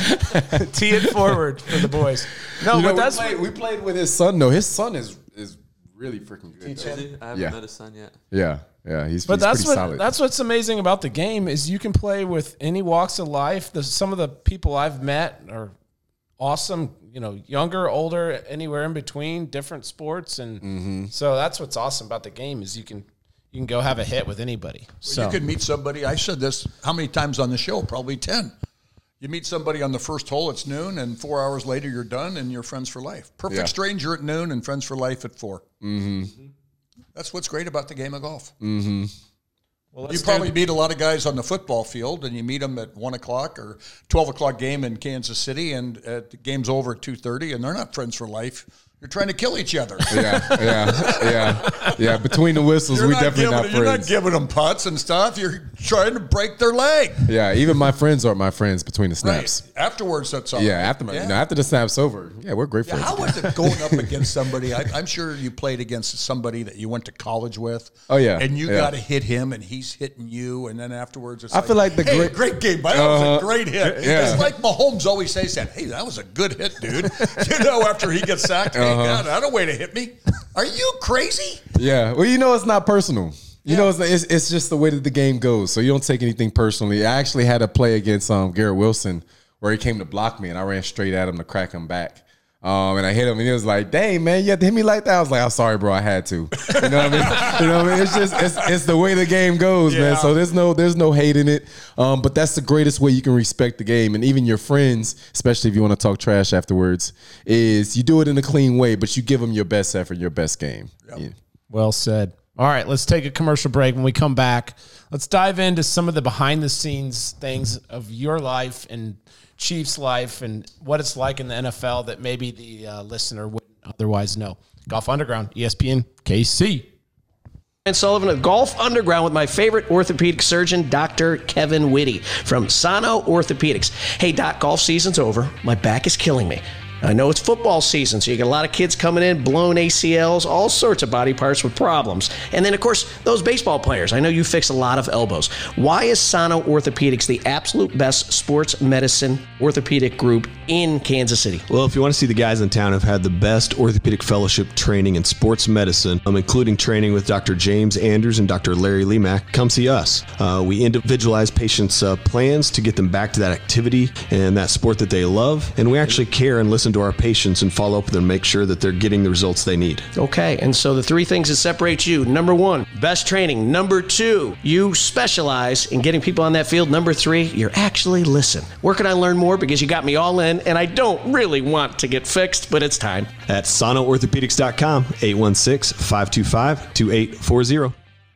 tees. Tee it forward for the boys. No, You know, but we that's played, we played with his son though. His son is is really freaking good. though. Is he? I haven't Yeah. met his son yet. Yeah. Yeah. He's, But he's that's pretty what solid. that's what's amazing about the game is you can play with any walks of life. The, some of the people I've met are awesome. You know, younger, older, anywhere in between, different sports, and Mm-hmm. so that's what's awesome about the game is you can you can go have a hit with anybody. So You could meet somebody. I said this how many times on the show? Probably ten. You meet somebody on the first hole, it's noon, and four hours later you're done, and you're friends for life. Perfect Yeah. stranger at noon and friends for life at four. Mm-hmm. That's what's great about the game of golf. Mm-hmm. well, You let's probably do- meet a lot of guys on the football field, and you meet them at one o'clock or twelve o'clock game in Kansas City, and uh, the game's over at two thirty, and they're not friends for life. You're trying to kill each other. Yeah, yeah, yeah, yeah. Between the whistles, You're we not definitely giving, not You're not friends. giving them putts and stuff. You're trying to break their leg. Yeah, even my friends aren't my friends between the snaps. Right. Afterwards, that's all. Yeah, right. after my, Yeah. You know, after the snap's over, yeah, we're great Yeah, friends. how was it going up against somebody? I, I'm sure you played against somebody that you went to college with. Oh, yeah. and you Yeah. got to hit him, and he's hitting you, and then afterwards, it's I feel like the hey, great- great game, but that was Uh-huh. a great hit. Yeah. It's like Mahomes always says that. Hey, that was a good hit, dude. You know, after he gets sacked, hey, Uh-huh. God, that a way to hit me. Are you crazy? Yeah, well, you know, it's not personal. You know, it's, it's it's just the way that the game goes. So you don't take anything personally. I actually had a play against um, Garrett Wilson where he came to block me, and I ran straight at him to crack him back. Um, and I hit him, and he was like, "Dang, man, you had to hit me like that." I was like, "I'm sorry, bro, I had to." You know what I mean? You know what I mean? It's just it's it's the way the game goes, Yeah. man. So there's no there's no hate in it. Um, but that's the greatest way you can respect the game, and even your friends, especially if you want to talk trash afterwards, is you do it in a clean way, but you give them your best effort, your best game. Yeah. Well said. All right, let's take a commercial break. When we come back, let's dive into some of the behind the scenes things of your life and Chiefs life and what it's like in the N F L that maybe the uh, listener wouldn't otherwise know. Golf Underground, E S P N, K C. Ryan Sullivan of Golf Underground with my favorite orthopedic surgeon, Doctor Kevin Whitty from Sano Orthopedics. Hey, Doc, golf season's over. My back is killing me. I know it's football season, so you got a lot of kids coming in, blown A C Ls, all sorts of body parts with problems. And then, of course, those baseball players. I know you fix a lot of elbows. Why is Sano Orthopedics the absolute best sports medicine orthopedic group in Kansas City? Well, if you want to see the guys in town who've had the best orthopedic fellowship training in sports medicine, um, including training with Doctor James Andrews and Doctor Larry Lemack, come see us. Uh, we individualize patients' uh, plans to get them back to that activity and that sport that they love, and we actually care and listen listen to our patients and follow up with them, make sure that they're getting the results they need. Okay, and so the three things that separate you: number one, best training; number two, you specialize in getting people on that field; number three, you're actually listen. Where can I learn more? Because you got me all in, and I don't really want to get fixed, but it's time. At Sano Orthopedics dot com, eight one six, five two five, two eight four zero.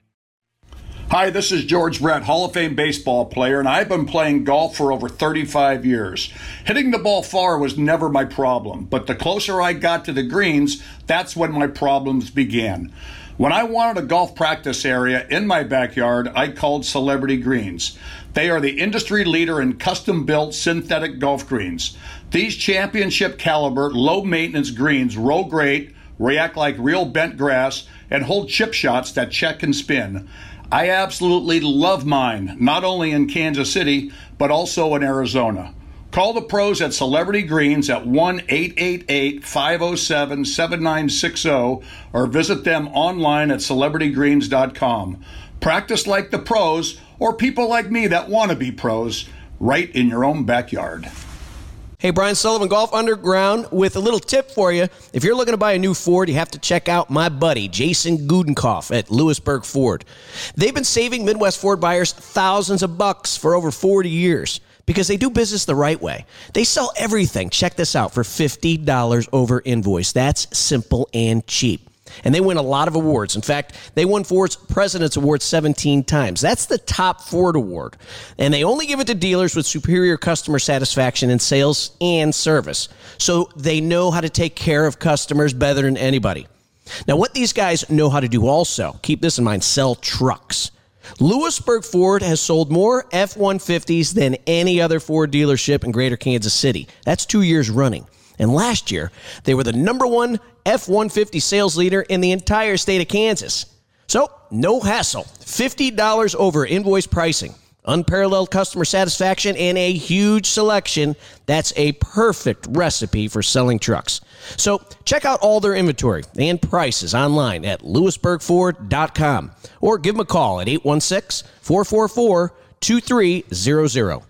Hi, this is George Brett, Hall of Fame baseball player, and I've been playing golf for over thirty-five years. Hitting the ball far was never my problem, but the closer I got to the greens, that's when my problems began. When I wanted a golf practice area in my backyard, I called Celebrity Greens. They are the industry leader in custom-built synthetic golf greens. These championship caliber, low-maintenance greens roll great, react like real bent grass, and hold chip shots that check and spin. I absolutely love mine, not only in Kansas City, but also in Arizona. Call the pros at Celebrity Greens at one eight eight eight, five oh seven, seven nine six oh or visit them online at celebrity greens dot com. Practice like the pros, or people like me that want to be pros, right in your own backyard. Hey, Brian Sullivan, Golf Underground, with a little tip for you. If you're looking to buy a new Ford, you have to check out my buddy, Jason Gudenkauf at Lewisburg Ford. They've been saving Midwest Ford buyers thousands of bucks for over forty years because they do business the right way. They sell everything, check this out, for fifty dollars over invoice. That's simple and cheap. And they win a lot of awards. In fact, they won Ford's President's Award seventeen times. That's the top Ford award. And they only give it to dealers with superior customer satisfaction in sales and service. So they know how to take care of customers better than anybody. Now, what these guys know how to do also, keep this in mind, sell trucks. Lewisburg Ford has sold more F one fifties than any other Ford dealership in greater Kansas City. That's two years running. And last year, they were the number one F one fifty sales leader in the entire state of Kansas. So, no hassle. fifty dollars over invoice pricing, unparalleled customer satisfaction, and a huge selection. That's a perfect recipe for selling trucks. So, check out all their inventory and prices online at lewisburg ford dot com or give them a call at eight one six, four four four, two three zero zero.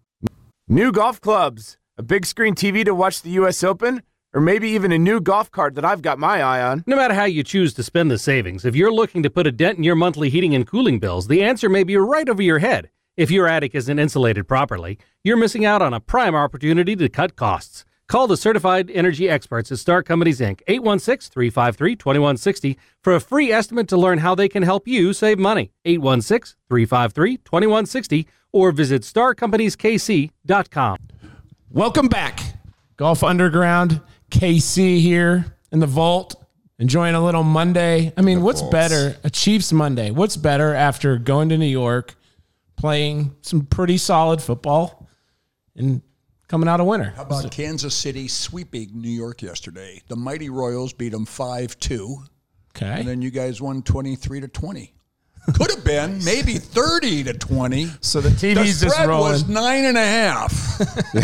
New golf clubs, a big screen T V to watch the U S Open, or maybe even a new golf cart that I've got my eye on. No matter how you choose to spend the savings, if you're looking to put a dent in your monthly heating and cooling bills, the answer may be right over your head. If your attic isn't insulated properly, you're missing out on a prime opportunity to cut costs. Call the certified energy experts at Star Companies, Incorporated, eight one six, three five three, two one six zero, for a free estimate to learn how they can help you save money. eight one six, three five three, two one six zero or visit star companies k c dot com. Welcome back. Golf Underground, K C here in the vault, enjoying a little Monday. I mean, what's vaults. better? A Chiefs Monday. What's better after going to New York, playing some pretty solid football, and coming out a winner? How about Kansas City sweeping New York yesterday? The Mighty Royals beat them five two. Okay. And then you guys won twenty-three to twenty. Could have been maybe thirty to twenty. So the T V's the just spread rolling. was nine and a half.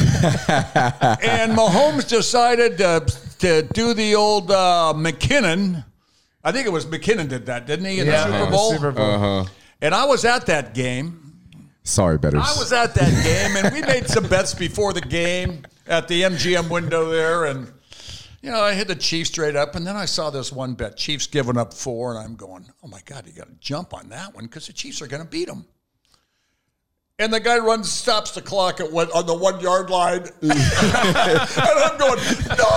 And Mahomes decided to, to do the old uh, McKinnon. I think it was McKinnon did that, didn't he, in Yeah, the Super Bowl? the Super Bowl. Uh-huh. And I was at that game. Sorry, betters. I was at that game, and we made some bets before the game at the M G M window there, and you know, I hit the Chiefs straight up, and then I saw this one bet, Chiefs giving up four, and I'm going, oh, my God, you got to jump on that one because the Chiefs are going to beat them. And the guy runs, stops the clock at one, on the one-yard line. And I'm going, no,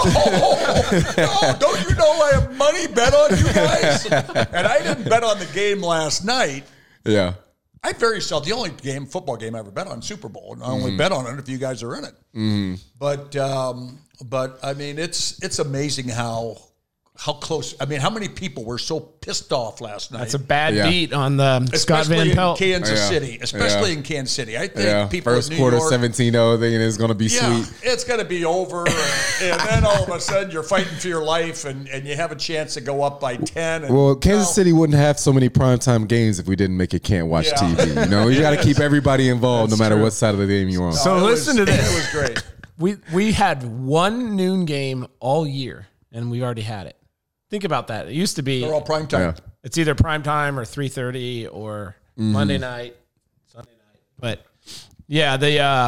no, don't you know I have money bet on you guys? And I didn't bet on the game last night. Yeah. I very seldom, the only game, football game I ever bet on, Super Bowl, and I only Mm. bet on it if you guys are in it. Mm. But, um, but I mean, it's it's amazing how how close. I mean, how many people were so pissed off last night? That's a bad Yeah. beat on the Scott especially Van Pelt. in Kansas Yeah. City, especially Yeah. in Kansas City. I think Yeah. people First in New quarter York, seventeen oh thinking it's going to be yeah, sweet. it's going to be over, and, and then all of a sudden you're fighting for your life, and, and you have a chance to go up by ten. And, Well, Kansas well, City wouldn't have so many primetime games if we didn't make it can't watch Yeah. T V. You know, you got to keep everybody involved That's no matter true. what side of the game you're on. So it listen was- to this. It was great. We we had one noon game all year, and we already had it. Think about that. It used to be They're all prime time. Yeah. it's either prime time or three thirty or Mm-hmm. Monday night, Sunday night. But yeah, the uh,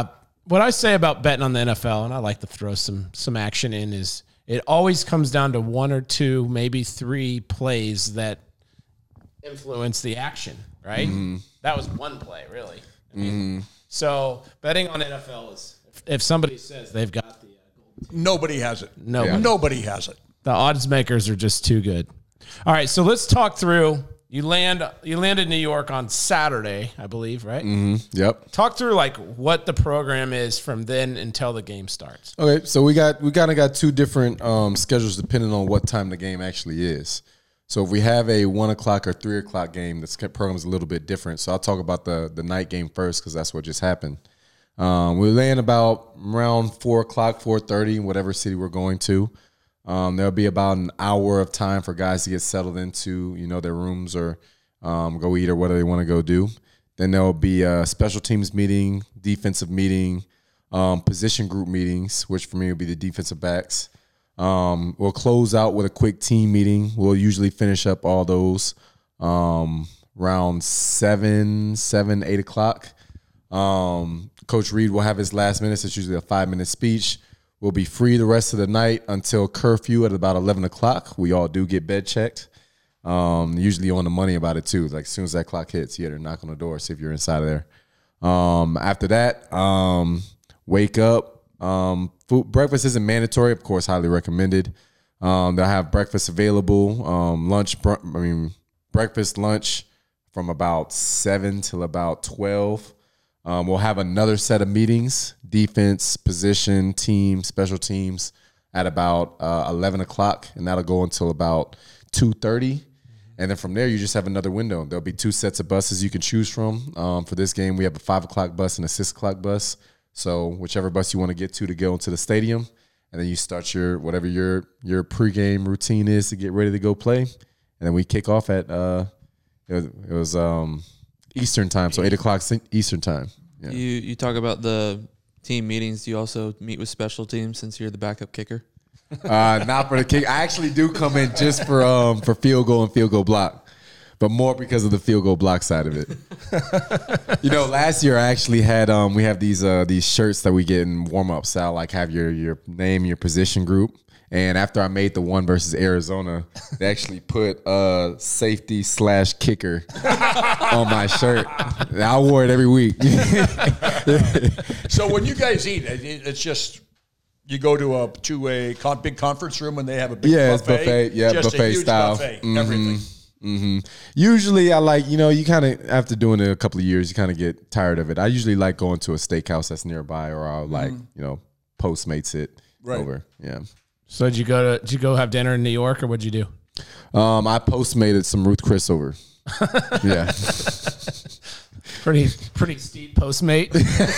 what I say about betting on the N F L, and I like to throw some some action in, is it always comes down to one or two, maybe three plays that influence the action, right? Mm-hmm. That was one play, really. I mean, mm-hmm. So betting on N F L is, if somebody says they've got the uh, golden nobody has it. Nobody. Yeah. Nobody has it. The odds makers are just too good. All right, so let's talk through. You land. You landed in New York on Saturday, I believe, right? Mm-hmm. Yep. Talk through like what the program is from then until the game starts. Okay, so we got we kind of got two different um, schedules depending on what time the game actually is. So if we have a one o'clock or three o'clock game, this program is a little bit different. So I'll talk about the the night game first because that's what just happened. Um, we land about around four o'clock, four thirty, whatever city we're going to. Um, there'll be about an hour of time for guys to get settled into, you know, their rooms or um, go eat or whatever they want to go do. Then there'll be a special teams meeting, defensive meeting, um, position group meetings, which for me will be the defensive backs. Um, we'll close out with a quick team meeting. We'll usually finish up all those um, around seven, seven, eight o'clock. Um, Coach Reed will have his last minutes. It's usually a five-minute speech. We'll be free the rest of the night until curfew at about eleven o'clock. We all do get bed checked. Um, usually on the money about it, too. Like, as soon as that clock hits, you had to knock on the door, see if you're inside of there. Um, after that, um, wake up. Um, food, breakfast isn't mandatory. Of course, highly recommended. Um, they'll have breakfast available. Um, lunch, br- I mean, breakfast, lunch from about seven till about twelve. Um, we'll have another set of meetings, defense, position, team, special teams, at about uh, eleven o'clock, and that'll go until about two thirty. And then from there, you just have another window. There'll be two sets of buses you can choose from. Um, for this game, we have a five o'clock bus and a six o'clock bus. So whichever bus you want to get to to go into the stadium, and then you start your whatever your your pregame routine is to get ready to go play. And then we kick off at uh, it was, it was um, Eastern time, so eight o'clock Eastern time. Yeah. You you talk about the team meetings. Do you also meet with special teams since you're the backup kicker? Uh, not for the kick. I actually do come in just for um for field goal and field goal block, but more because of the field goal block side of it. You know, last year I actually had um we have these uh these shirts that we get in warm ups. So I like have your your name, your position group. And after I made the one versus Arizona, they actually put uh, safety slash kicker on my shirt. I wore it every week. So when you guys eat, it's just you go to a to a con- big conference room and they have a big yeah, buffet. It's buffet. Yeah, just buffet a huge style. Buffet, mm-hmm. Everything. Mm-hmm. Usually, I like you know you kind of after doing it a couple of years, you kind of get tired of it. I usually like going to a steakhouse that's nearby, or I'll like mm-hmm. you know Postmates it right. over. Yeah. So did you go to did you go have dinner in New York, or what'd you do? Um, I Postmated some Ruth Chris over. Yeah. Pretty pretty steep Postmate.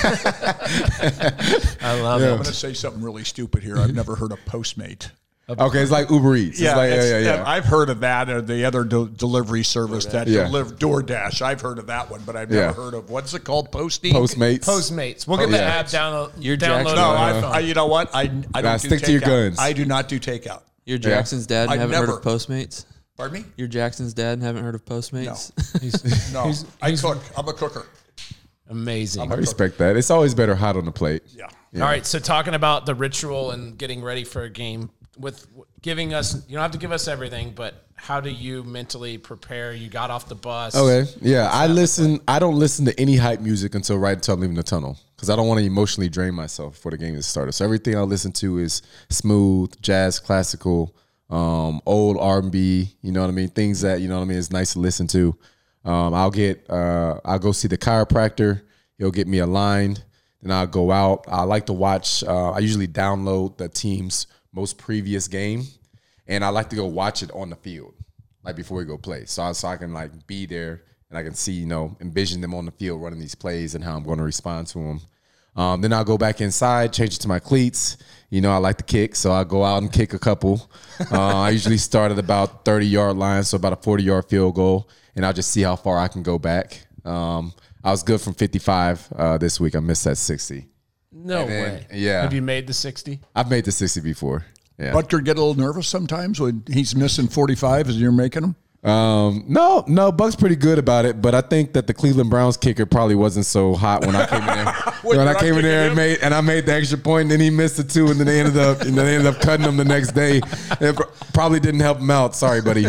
I love yeah. it. I'm going to say something really stupid here. I've never heard of Postmate. Okay, it's like Uber Eats. Yeah, it's like, yeah, yeah, yeah. I've heard of that, or the other do- delivery service DoorDash. that yeah. deliver DoorDash. I've heard of that one, but I've never yeah. heard of what's it called? Postmates. Postmates. Postmates. We'll get oh, the yeah. app download. You're download No, I, I, you know what? I, I don't nah, do stick takeout. to your guns. I do not do takeout. You're Jackson's dad and I haven't never, heard of Postmates? Pardon me? You're Jackson's dad and haven't heard of Postmates? No. He's, no. He's, I he's, cook. I'm a cooker. Amazing. I respect that. It's always better hot on the plate. Yeah. yeah. All right. So talking about the ritual and getting ready for a game, with giving us, you don't have to give us everything, but how do you mentally prepare? You got off the bus. Okay. Yeah. I listen. I don't listen to any hype music until right until I'm leaving the tunnel because I don't want to emotionally drain myself before the game is started. So everything I listen to is smooth, jazz, classical, um, old R and B. You know what I mean? Things that, you know what I mean, is nice to listen to. Um, I'll get, uh, I'll go see the chiropractor. He'll get me aligned. Then I'll go out. I like to watch. Uh, I usually download the team's most previous game, and I like to go watch it on the field, like before we go play. So I, so I can like be there and I can see, you know, envision them on the field running these plays and how I'm going to respond to them. Um, then I'll go back inside, change it to my cleats. You know, I like to kick, so I'll go out and kick a couple. Uh, I usually start at about thirty-yard line, so about a forty-yard field goal, and I'll just see how far I can go back. Um, I was good from fifty-five uh, this week. I missed that sixty. No then, way. Yeah. Have you made the sixty? I've made the sixty before. Yeah. Butker get a little nervous sometimes when he's missing forty-five as you're making them? Um, no, no, Buck's pretty good about it, but I think that the Cleveland Browns kicker probably wasn't so hot when I came in there. when, when I came in there and made and I made the extra point, and then he missed it too, and then they ended up and then they ended up cutting him the next day. It probably didn't help him out. Sorry, buddy.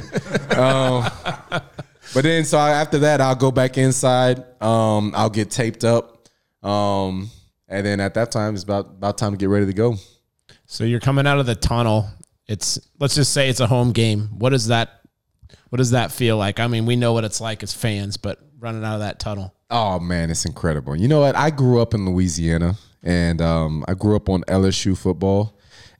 Um, but then so I, after that, I'll go back inside. Um, I'll get taped up, um, and then at that time, it's about about time to get ready to go. So you're coming out of the tunnel. It's let's just say it's a home game. What is that? What does that feel like? I mean, we know what it's like as fans, but running out of that tunnel. Oh, man, it's incredible. You know what? I grew up in Louisiana, and um, I grew up on L S U football.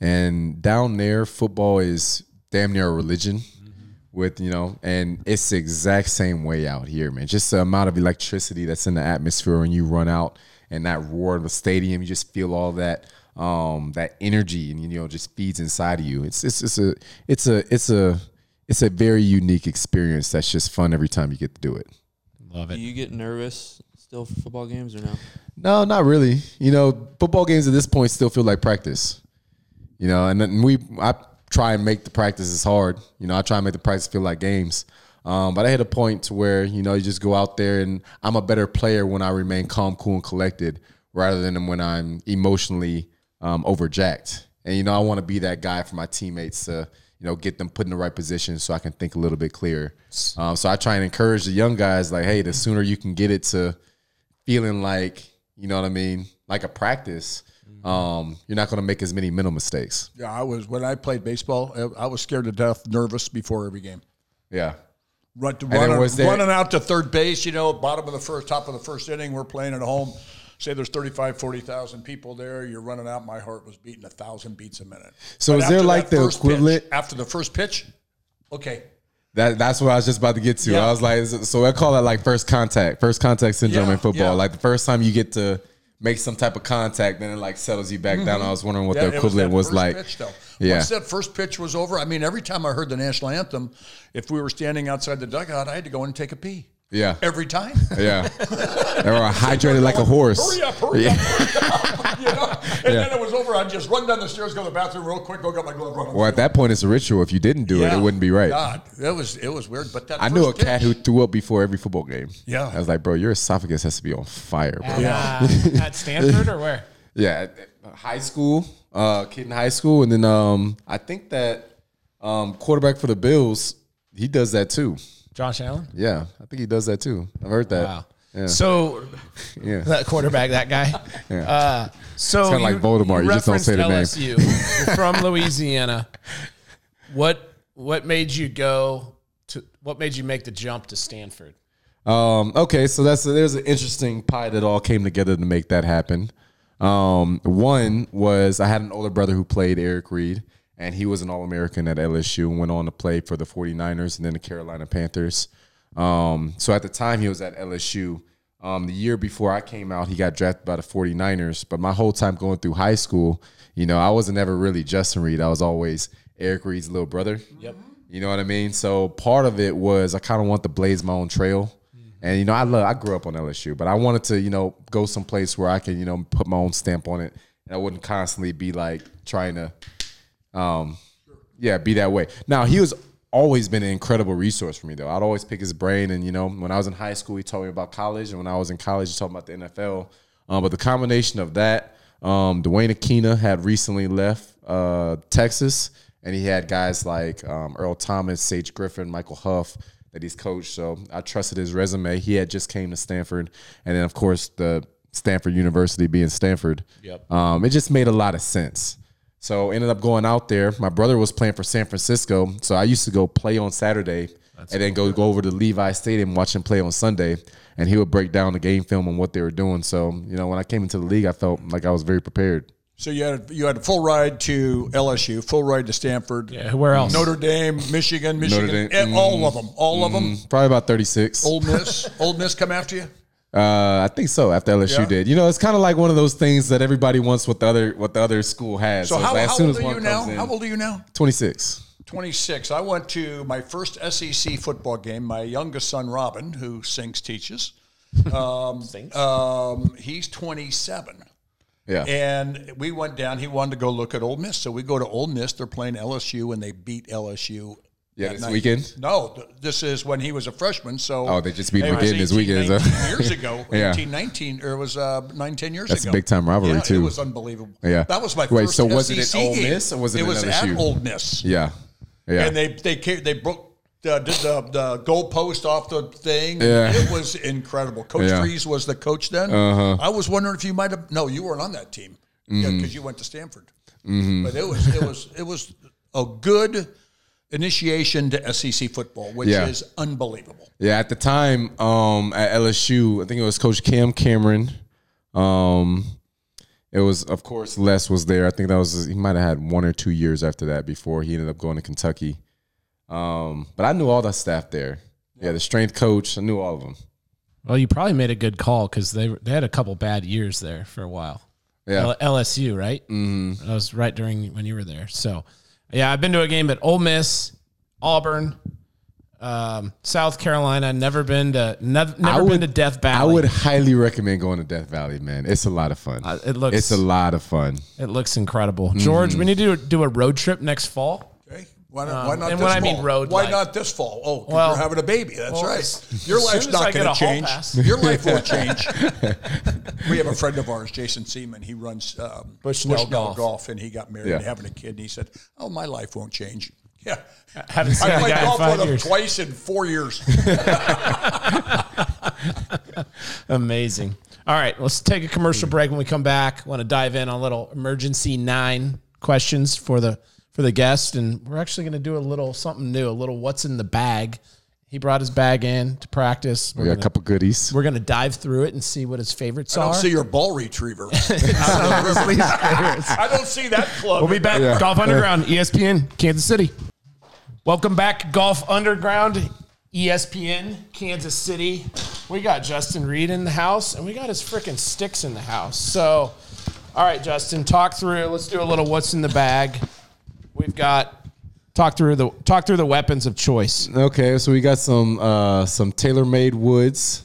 And down there, football is damn near a religion mm-hmm. with, you know, and it's the exact same way out here, man. Just the amount of electricity that's in the atmosphere when you run out and that roar of the stadium, you just feel all that um, that energy and, you know, just feeds inside of you. It's, it's, it's a, it's a, it's a, It's a very unique experience that's just fun every time you get to do it. Love it. Do you get nervous still for football games or no? No, not really. You know, football games at this point still feel like practice. You know, and then we I try and make the practices hard. You know, I try and make the practice feel like games. Um, but I hit a point to where, you know, you just go out there, and I'm a better player when I remain calm, cool, and collected rather than when I'm emotionally um, overjacked. And, you know, I want to be that guy for my teammates to, you know, get them put in the right position so I can think a little bit clearer. Um, so I try and encourage the young guys, like, hey, the sooner you can get it to feeling like, you know what I mean, like a practice, um, you're not going to make as many mental mistakes. Yeah, I was when I played baseball, I was scared to death, nervous before every game. Yeah. Run, running, running out to third base, you know, bottom of the first, top of the first inning, we're playing at home. Say there's thirty-five, forty thousand people there. You're running out. My heart was beating a thousand beats a minute. So but is there like the equivalent? Pitch, after the first pitch, okay. That That's what I was just about to get to. Yeah. I was like, so I call that like first contact, first contact syndrome yeah, in football. Yeah. Like the first time you get to make some type of contact, then it like settles you back mm-hmm. down. I was wondering what yeah, the equivalent was, was like. Pitch, yeah. Once that first pitch was over, I mean, every time I heard the national anthem, if we were standing outside the dugout, I had to go in and take a pee. Yeah. Every time. Yeah. They were hydrated like a horse. Hurry up, hurry yeah. up. You know? And yeah. then it was over. I'd just run down the stairs, go to the bathroom real quick, go get my glove, run. Well, at that point, it's a ritual. If you didn't do yeah. it, it wouldn't be right. God, it was it was weird. But that I knew a pitch, cat who threw up before every football game. Yeah. I was like, bro, your esophagus has to be on fire, bro. At, uh, at Stanford or where? Yeah, at, at high school, uh, kid in high school. And then um, I think that um, quarterback for the Bills, he does that too. Josh Allen? Yeah, I think he does that too. I've heard that. Wow. Yeah. So, yeah. that quarterback, that guy. Yeah. Uh, so it's kind of like Voldemort. You, you just don't say the name. L S U. You're from Louisiana. What what made you go to? What made you make the jump to Stanford? Um, okay, so that's there's an interesting pie that all came together to make that happen. Um, one was I had an older brother who played Eric Reed. And he was an All-American at L S U and went on to play for the forty-niners and then the Carolina Panthers. Um, so at the time he was at L S U. Um, the year before I came out, he got drafted by the forty-niners. But my whole time going through high school, you know, I wasn't ever really Justin Reed. I was always Eric Reed's little brother. Yep. You know what I mean? So part of it was I kind of want to blaze my own trail. And, you know, I love, I grew up on L S U, but I wanted to, you know, go someplace where I can, you know, put my own stamp on it. And I wouldn't constantly be like trying to, Um, yeah, be that way. Now, he was always been an incredible resource for me, though. I'd always pick his brain. And, you know, when I was in high school, he told me about college. And when I was in college, he told me about the N F L. Um, but the combination of that, um, Dwayne Akina had recently left uh, Texas. And he had guys like um, Earl Thomas, Sage Griffin, Michael Huff that he's coached. So I trusted his resume. He had just came to Stanford. And then, of course, the Stanford University being Stanford. Yep. Um, it just made a lot of sense. So ended up going out there. My brother was playing for San Francisco, so I used to go play on Saturday That's and then go, go over to Levi Stadium and watch him play on Sunday, and he would break down the game film and what they were doing. So, you know, when I came into the league, I felt like I was very prepared. So you had you had a full ride to L S U, full ride to Stanford. Yeah, where else? Notre Dame, Michigan, Michigan, Notre Dame, mm, all of them, all mm, of them. Probably about thirty-six. Ole Miss, Ole Miss come after you? Uh, I think so. After L S U yeah. did, you know, it's kind of like one of those things that everybody wants what the other what the other school has. So, so how, like, how as soon old as are one you now? in, how old are you now? twenty-six. twenty-six. I went to my first S E C football game. My youngest son, Robin, who sings, teaches. Um, sings. Um, he's twenty-seven. Yeah. And we went down. He wanted to go look at Ole Miss, so we go to Ole Miss. They're playing L S U, and they beat L S U. Yeah, this night. weekend? No, th- this is when he was a freshman. So Oh, they just beat it him was again this eighteen, weekend. nineteen years ago, Yeah. eighteen, nineteen, or it was uh, nine, ten years That's ago. a big-time rivalry, yeah, too. It was unbelievable. Yeah. That was my Wait, first so was S E C it at Ole game. Miss or was it It at was L S U? at Ole Miss. Yeah. Yeah. And they they came, they broke uh, did the the goalpost off the thing. Yeah. It was incredible. Coach Yeah. Freeze was the coach then. Uh-huh. I was wondering if you might have. No, you weren't on that team. Yeah, Mhm. because you went to Stanford. Mhm. But it was it was it was a good initiation to S E C football, which Yeah. is unbelievable. Yeah, at the time um, at L S U, I think it was Coach Cam Cameron. Um, it was, of course, Les was there. I think that was he might have had one or two years after that before he ended up going to Kentucky. Um, but I knew all the staff there. Yeah, the strength coach, I knew all of them. Well, you probably made a good call because they they had a couple bad years there for a while. Yeah. L- L S U, right? Mm-hmm. That was right during when you were there. So, yeah, I've been to a game at Ole Miss, Auburn, um, South Carolina. Never been to never, never would- been to Death I Valley. would highly recommend going to Death Valley, man. It's a lot of fun. Uh, it looks- It's a lot of fun. It looks incredible, George. We need to do a road trip next fall. Okay. Why not, Um, why not and this when I fall? mean road, why like- not this fall? Oh, 'cause Well- you're having a baby. That's well, right. as- Your as life's soon as I not get going a to hall change. pass. Your life won't change. We have a friend of ours, Jason Seaman. He runs um, Bushnell Golf. Golf, and he got married Yeah. and having a kid. And he said, "Oh, my life won't change." Yeah, Haven't seen I that played guy in golf five with him years. twice in four years. Amazing. All right, let's take a commercial break. When we come back, want to dive in on a little emergency nine questions for the for the guest, and we're actually going to do a little something new, a little what's in the bag. He brought his bag in to practice. We got a gonna, couple goodies. We're going to dive through it and see what his favorites I don't are. see your ball retriever. I I don't see that club. We'll be back. Yeah. Golf Underground, E S P N, Kansas City. Welcome back, Golf Underground, E S P N, Kansas City. We got Justin Reed in the house, and we got his freaking sticks in the house. So, all right, Justin, talk through. Let's do a little what's in the bag. We've got talk through the talk through the weapons of choice. Okay, so we got some uh, some tailor-made woods.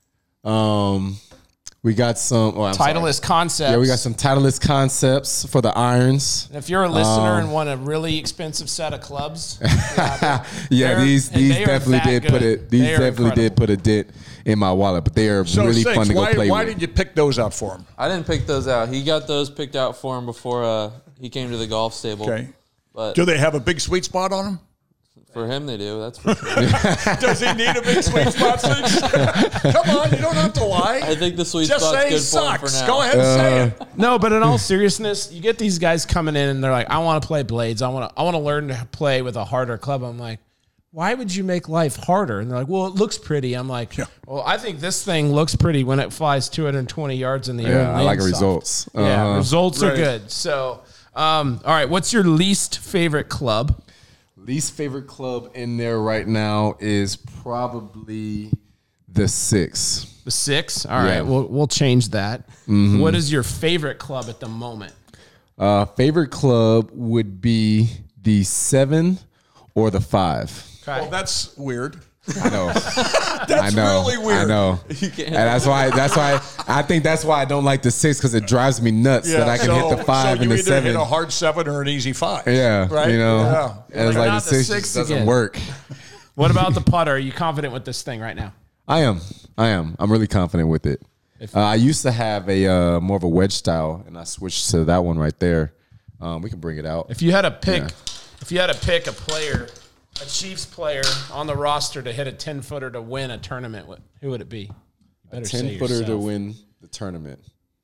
Um, we got some oh, I'm sorry. Titleist concepts. Yeah, we got some Titleist concepts for the irons. And if you're a listener Um, and want a really expensive set of clubs, yeah, They're- these and these they are definitely that did put good. it. These They are definitely did incredible. put a dent in my wallet, but they are So, really Six, fun to go why, play why with. did you pick those out for him? I didn't pick those out. He got those picked out for him before uh, he came to the golf stable. Okay. But Do they have a big sweet spot on them? for him, they do. That's for sure. Does he need a big sweet spot? Six? Come on, you don't have to lie. I think the sweet Just spot's say good for him sucks. for now. Go ahead and say it. No, but in all seriousness, you get these guys coming in and they're like, I want to play blades. I want to I want to learn to play with a harder club. I'm like, why would you make life harder? And they're like, well, it looks pretty. I'm like, Yeah. well, I think this thing looks pretty when it flies two hundred twenty yards in the air. Yeah, and I like lands soft. results. Yeah, Uh-huh. results are Right. good. So, um, all right, what's your least favorite club? Least favorite club in there right now is probably the six. The six. All right, Yeah. we'll we'll change that. Mhm. What is your favorite club at the moment? Uh, favorite club would be the seven or the five. Okay. Well, that's weird. I know. That's I know. really weird. I know. And that's why. That's why. I think that's why I don't like the six because it drives me nuts that I can so, hit the five so and you the either seven. hit a hard seven or an easy five. Yeah, right. you know, Yeah. and it's Like, like not the the six six just doesn't again. work. What about the putter? Are you confident with this thing right now? I am. I am. I'm really confident with it. Uh, I used to have a uh, more of a wedge style, and I switched to that one right there. Um, we can bring it out. If you had to pick, Yeah. if you had to pick a player, a Chiefs player on the roster to hit a ten footer to win a tournament, what, who would it be? You better say ten footer to yourself. win the tournament.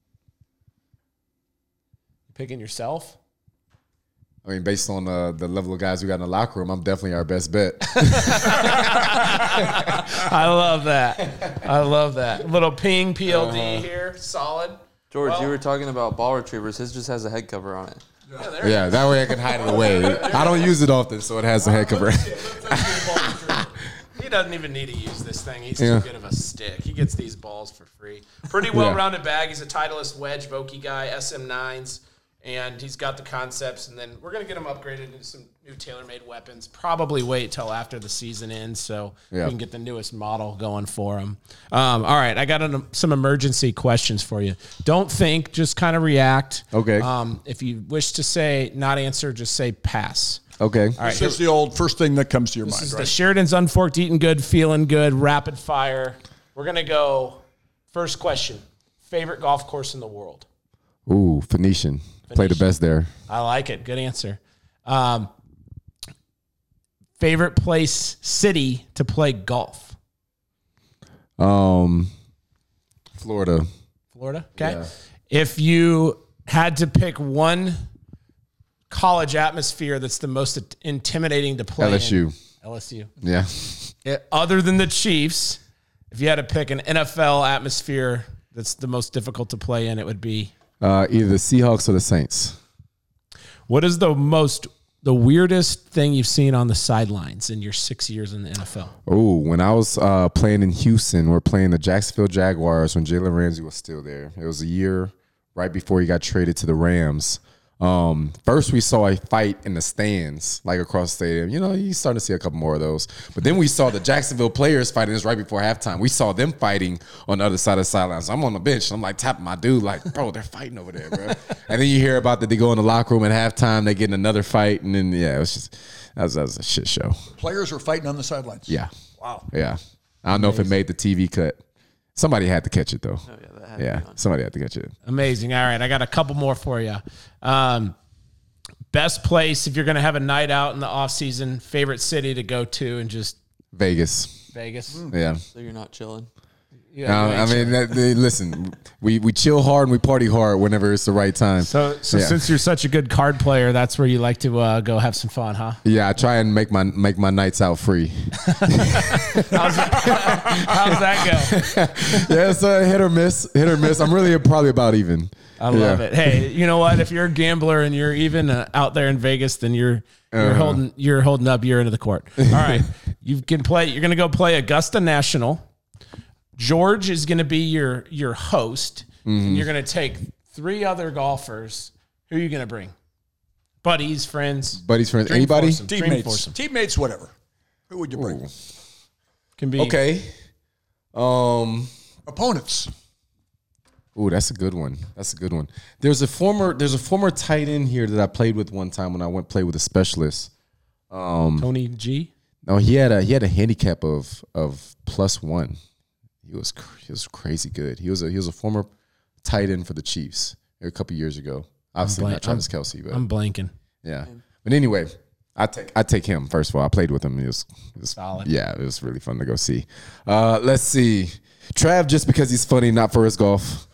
You picking yourself? I mean, based on uh, the level of guys we got in the locker room, I'm definitely our best bet. I love that. I love that. Little ping P L D Uh-huh. here, solid. George, Well- you were talking about ball retrievers. His just has a head cover on it. Yeah, there Yeah, that way I can hide it away. I don't use it often, so it has a head cover. He doesn't even need to use this thing. He's Yeah. too good of a stick. He gets these balls for free. Pretty well-rounded bag. He's a Titleist wedge, Vokey guy, S M nines, and he's got the concepts. And then we're going to get him upgraded into some new tailor-made weapons. Probably wait till after the season ends so Yeah. we can get the newest model going for him. Um, all right, I got an, some emergency questions for you. Don't think, just kind of react. Okay. Um, if you wish to say not answer, just say pass. Okay. All right. This is the old first thing that comes to your This mind, is right? the Sheridan's Unforked, Eating Good, Feeling Good, Rapid Fire. We're going to go first question. Favorite golf course in the world? Ooh, Phoenician. Play the best there. I like it. Good answer. Um, favorite place, city to play golf? Um, Florida. Florida? Okay. Yeah. If you had to pick one college atmosphere that's the most intimidating to play L S U. in. L S U. Yeah. It, other than the Chiefs, if you had to pick an N F L atmosphere that's the most difficult to play in, it would be? Uh, either the Seahawks or the Saints. What is the most, the weirdest thing you've seen on the sidelines in your six years in the N F L? Oh, when I was uh, playing in Houston, we're playing the Jacksonville Jaguars when Jalen Ramsey was still there. It was a year right before he got traded to the Rams. Um, first, we saw a fight in the stands, like across the stadium. You know, you're starting to see a couple more of those. But then we saw the Jacksonville players fighting. This right before halftime. We saw them fighting on the other side of the sidelines. I'm on the bench. I'm like tapping my dude, like, bro, they're fighting over there, bro. And then you hear about that they go in the locker room at halftime, they get in another fight, and then yeah, it was just that was, that was a shit show. Players were fighting on the sidelines. Yeah. Wow. Yeah. I don't know if it made the T V cut. Somebody had to catch it though. Oh, yeah, that had Yeah, to be on. somebody had to catch it. Amazing. All right, I got a couple more for you. Um, best place if you're going to have a night out in the off season. Favorite city to go to and just Vegas. Vegas. Yeah. So you're not chilling. Yeah, Uh, you I ain't mean, that, they, listen, we, we chill hard and we party hard whenever it's the right time. So, so Yeah. since you're such a good card player, that's where you like to uh, go have some fun, huh? Yeah, I try and make my make my nights out free. How's that, how's that go? Yeah, it's a hit or miss, hit or miss. I'm really probably about even. I love Yeah. it. Hey, you know what? If you're a gambler and you're even uh, out there in Vegas, then you're you're Uh-huh. holding you're holding up your end of the court. All right, you can play. You're going to go play Augusta National. George is going to be your your host, Mm-hmm. and you're going to take three other golfers. Who are you going to bring? Buddies, friends, Buddies, friends, Dream anybody? foursome, dream Teammates. foursome. Teammates, whatever. Who would you bring? Ooh. Can be Okay. Um. Opponents. Ooh, that's a good one. That's a good one. There's a former there's a former tight end here that I played with one time when I went play with a specialist. Um, Tony G. No, he had a he had a handicap of of plus one. He was cr- he was crazy good. He was a he was a former tight end for the Chiefs a couple years ago. Obviously blank- not Travis I'm- Kelsey, but I'm blanking. yeah. But anyway, I take I take him first of all. I played with him. It was, it was Solid. Yeah, it was really fun to go see. Uh, let's see, Trav, just because he's funny, not for his golf.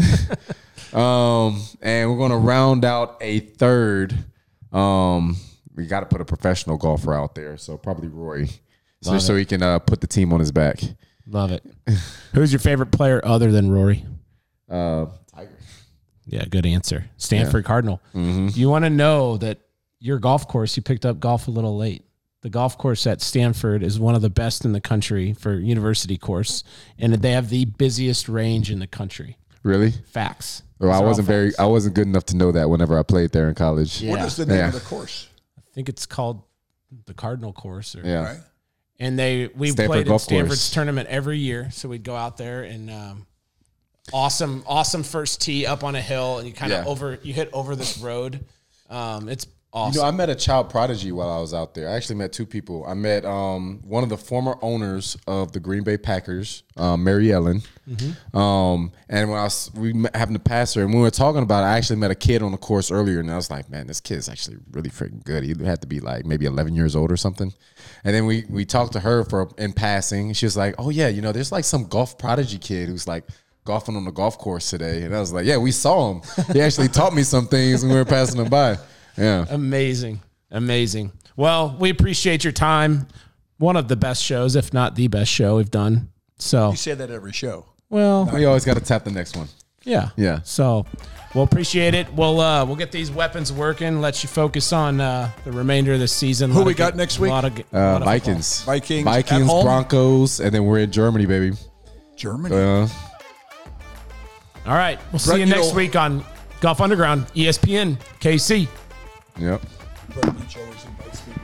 um, and we're gonna round out a third. Um, we got to put a professional golfer out there, so probably Rory, so Love so it. he can uh, put the team on his back. Love it. Who's your favorite player other than Rory? Uh, Tiger. Yeah, good answer. Stanford Cardinal. Mm-hmm. You want to know that your golf course, you picked up golf a little late. The golf course at Stanford is one of the best in the country for university course, and they have the busiest range in the country. Really? Facts. Well, I These are all wasn't very. facts. I wasn't good enough to know that whenever I played there in college. Yeah. What is the name Yeah. of the course? I think it's called the Cardinal Course. Or, Yeah. Right. And they we Stanford played in Golf Stanford's Course. tournament every year, so we'd go out there and um, awesome, awesome first tee up on a hill, and you kind of Yeah. over you hit over this road. Um, it's awesome. You know, I met a child prodigy while I was out there. I actually met two people. I met um, one of the former owners of the Green Bay Packers, um, Mary Ellen. Um, and when I was we met- happened to pass her, and when we were talking about it, I actually met a kid on the course earlier, and I was like, man, this kid is actually really freaking good. He had to be like maybe eleven years old or something. And then we we talked to her for in passing. She was like, oh yeah, you know, there's like some golf prodigy kid who's like golfing on the golf course today. And I was like, yeah, we saw him. He actually taught me some things when we were passing him by. Yeah. Amazing. Amazing. Well, we appreciate your time. One of the best shows, if not the best show we've done. So, You say that every show. well, We always got to tap the next one. yeah. Yeah. So, we'll appreciate it. We'll uh, we'll get these weapons working. Let you focus on uh, the remainder of the season. Who Lot we of got good- next week? A lot of, g- a Uh, lot of Vikings. Vikings at Vikings, home? Broncos, and then we're in Germany, baby. Germany. Uh, football. All right. We'll see Brett, you you next know- week on Golf Underground, E S P N, K C. yep. Brett Beach always invites me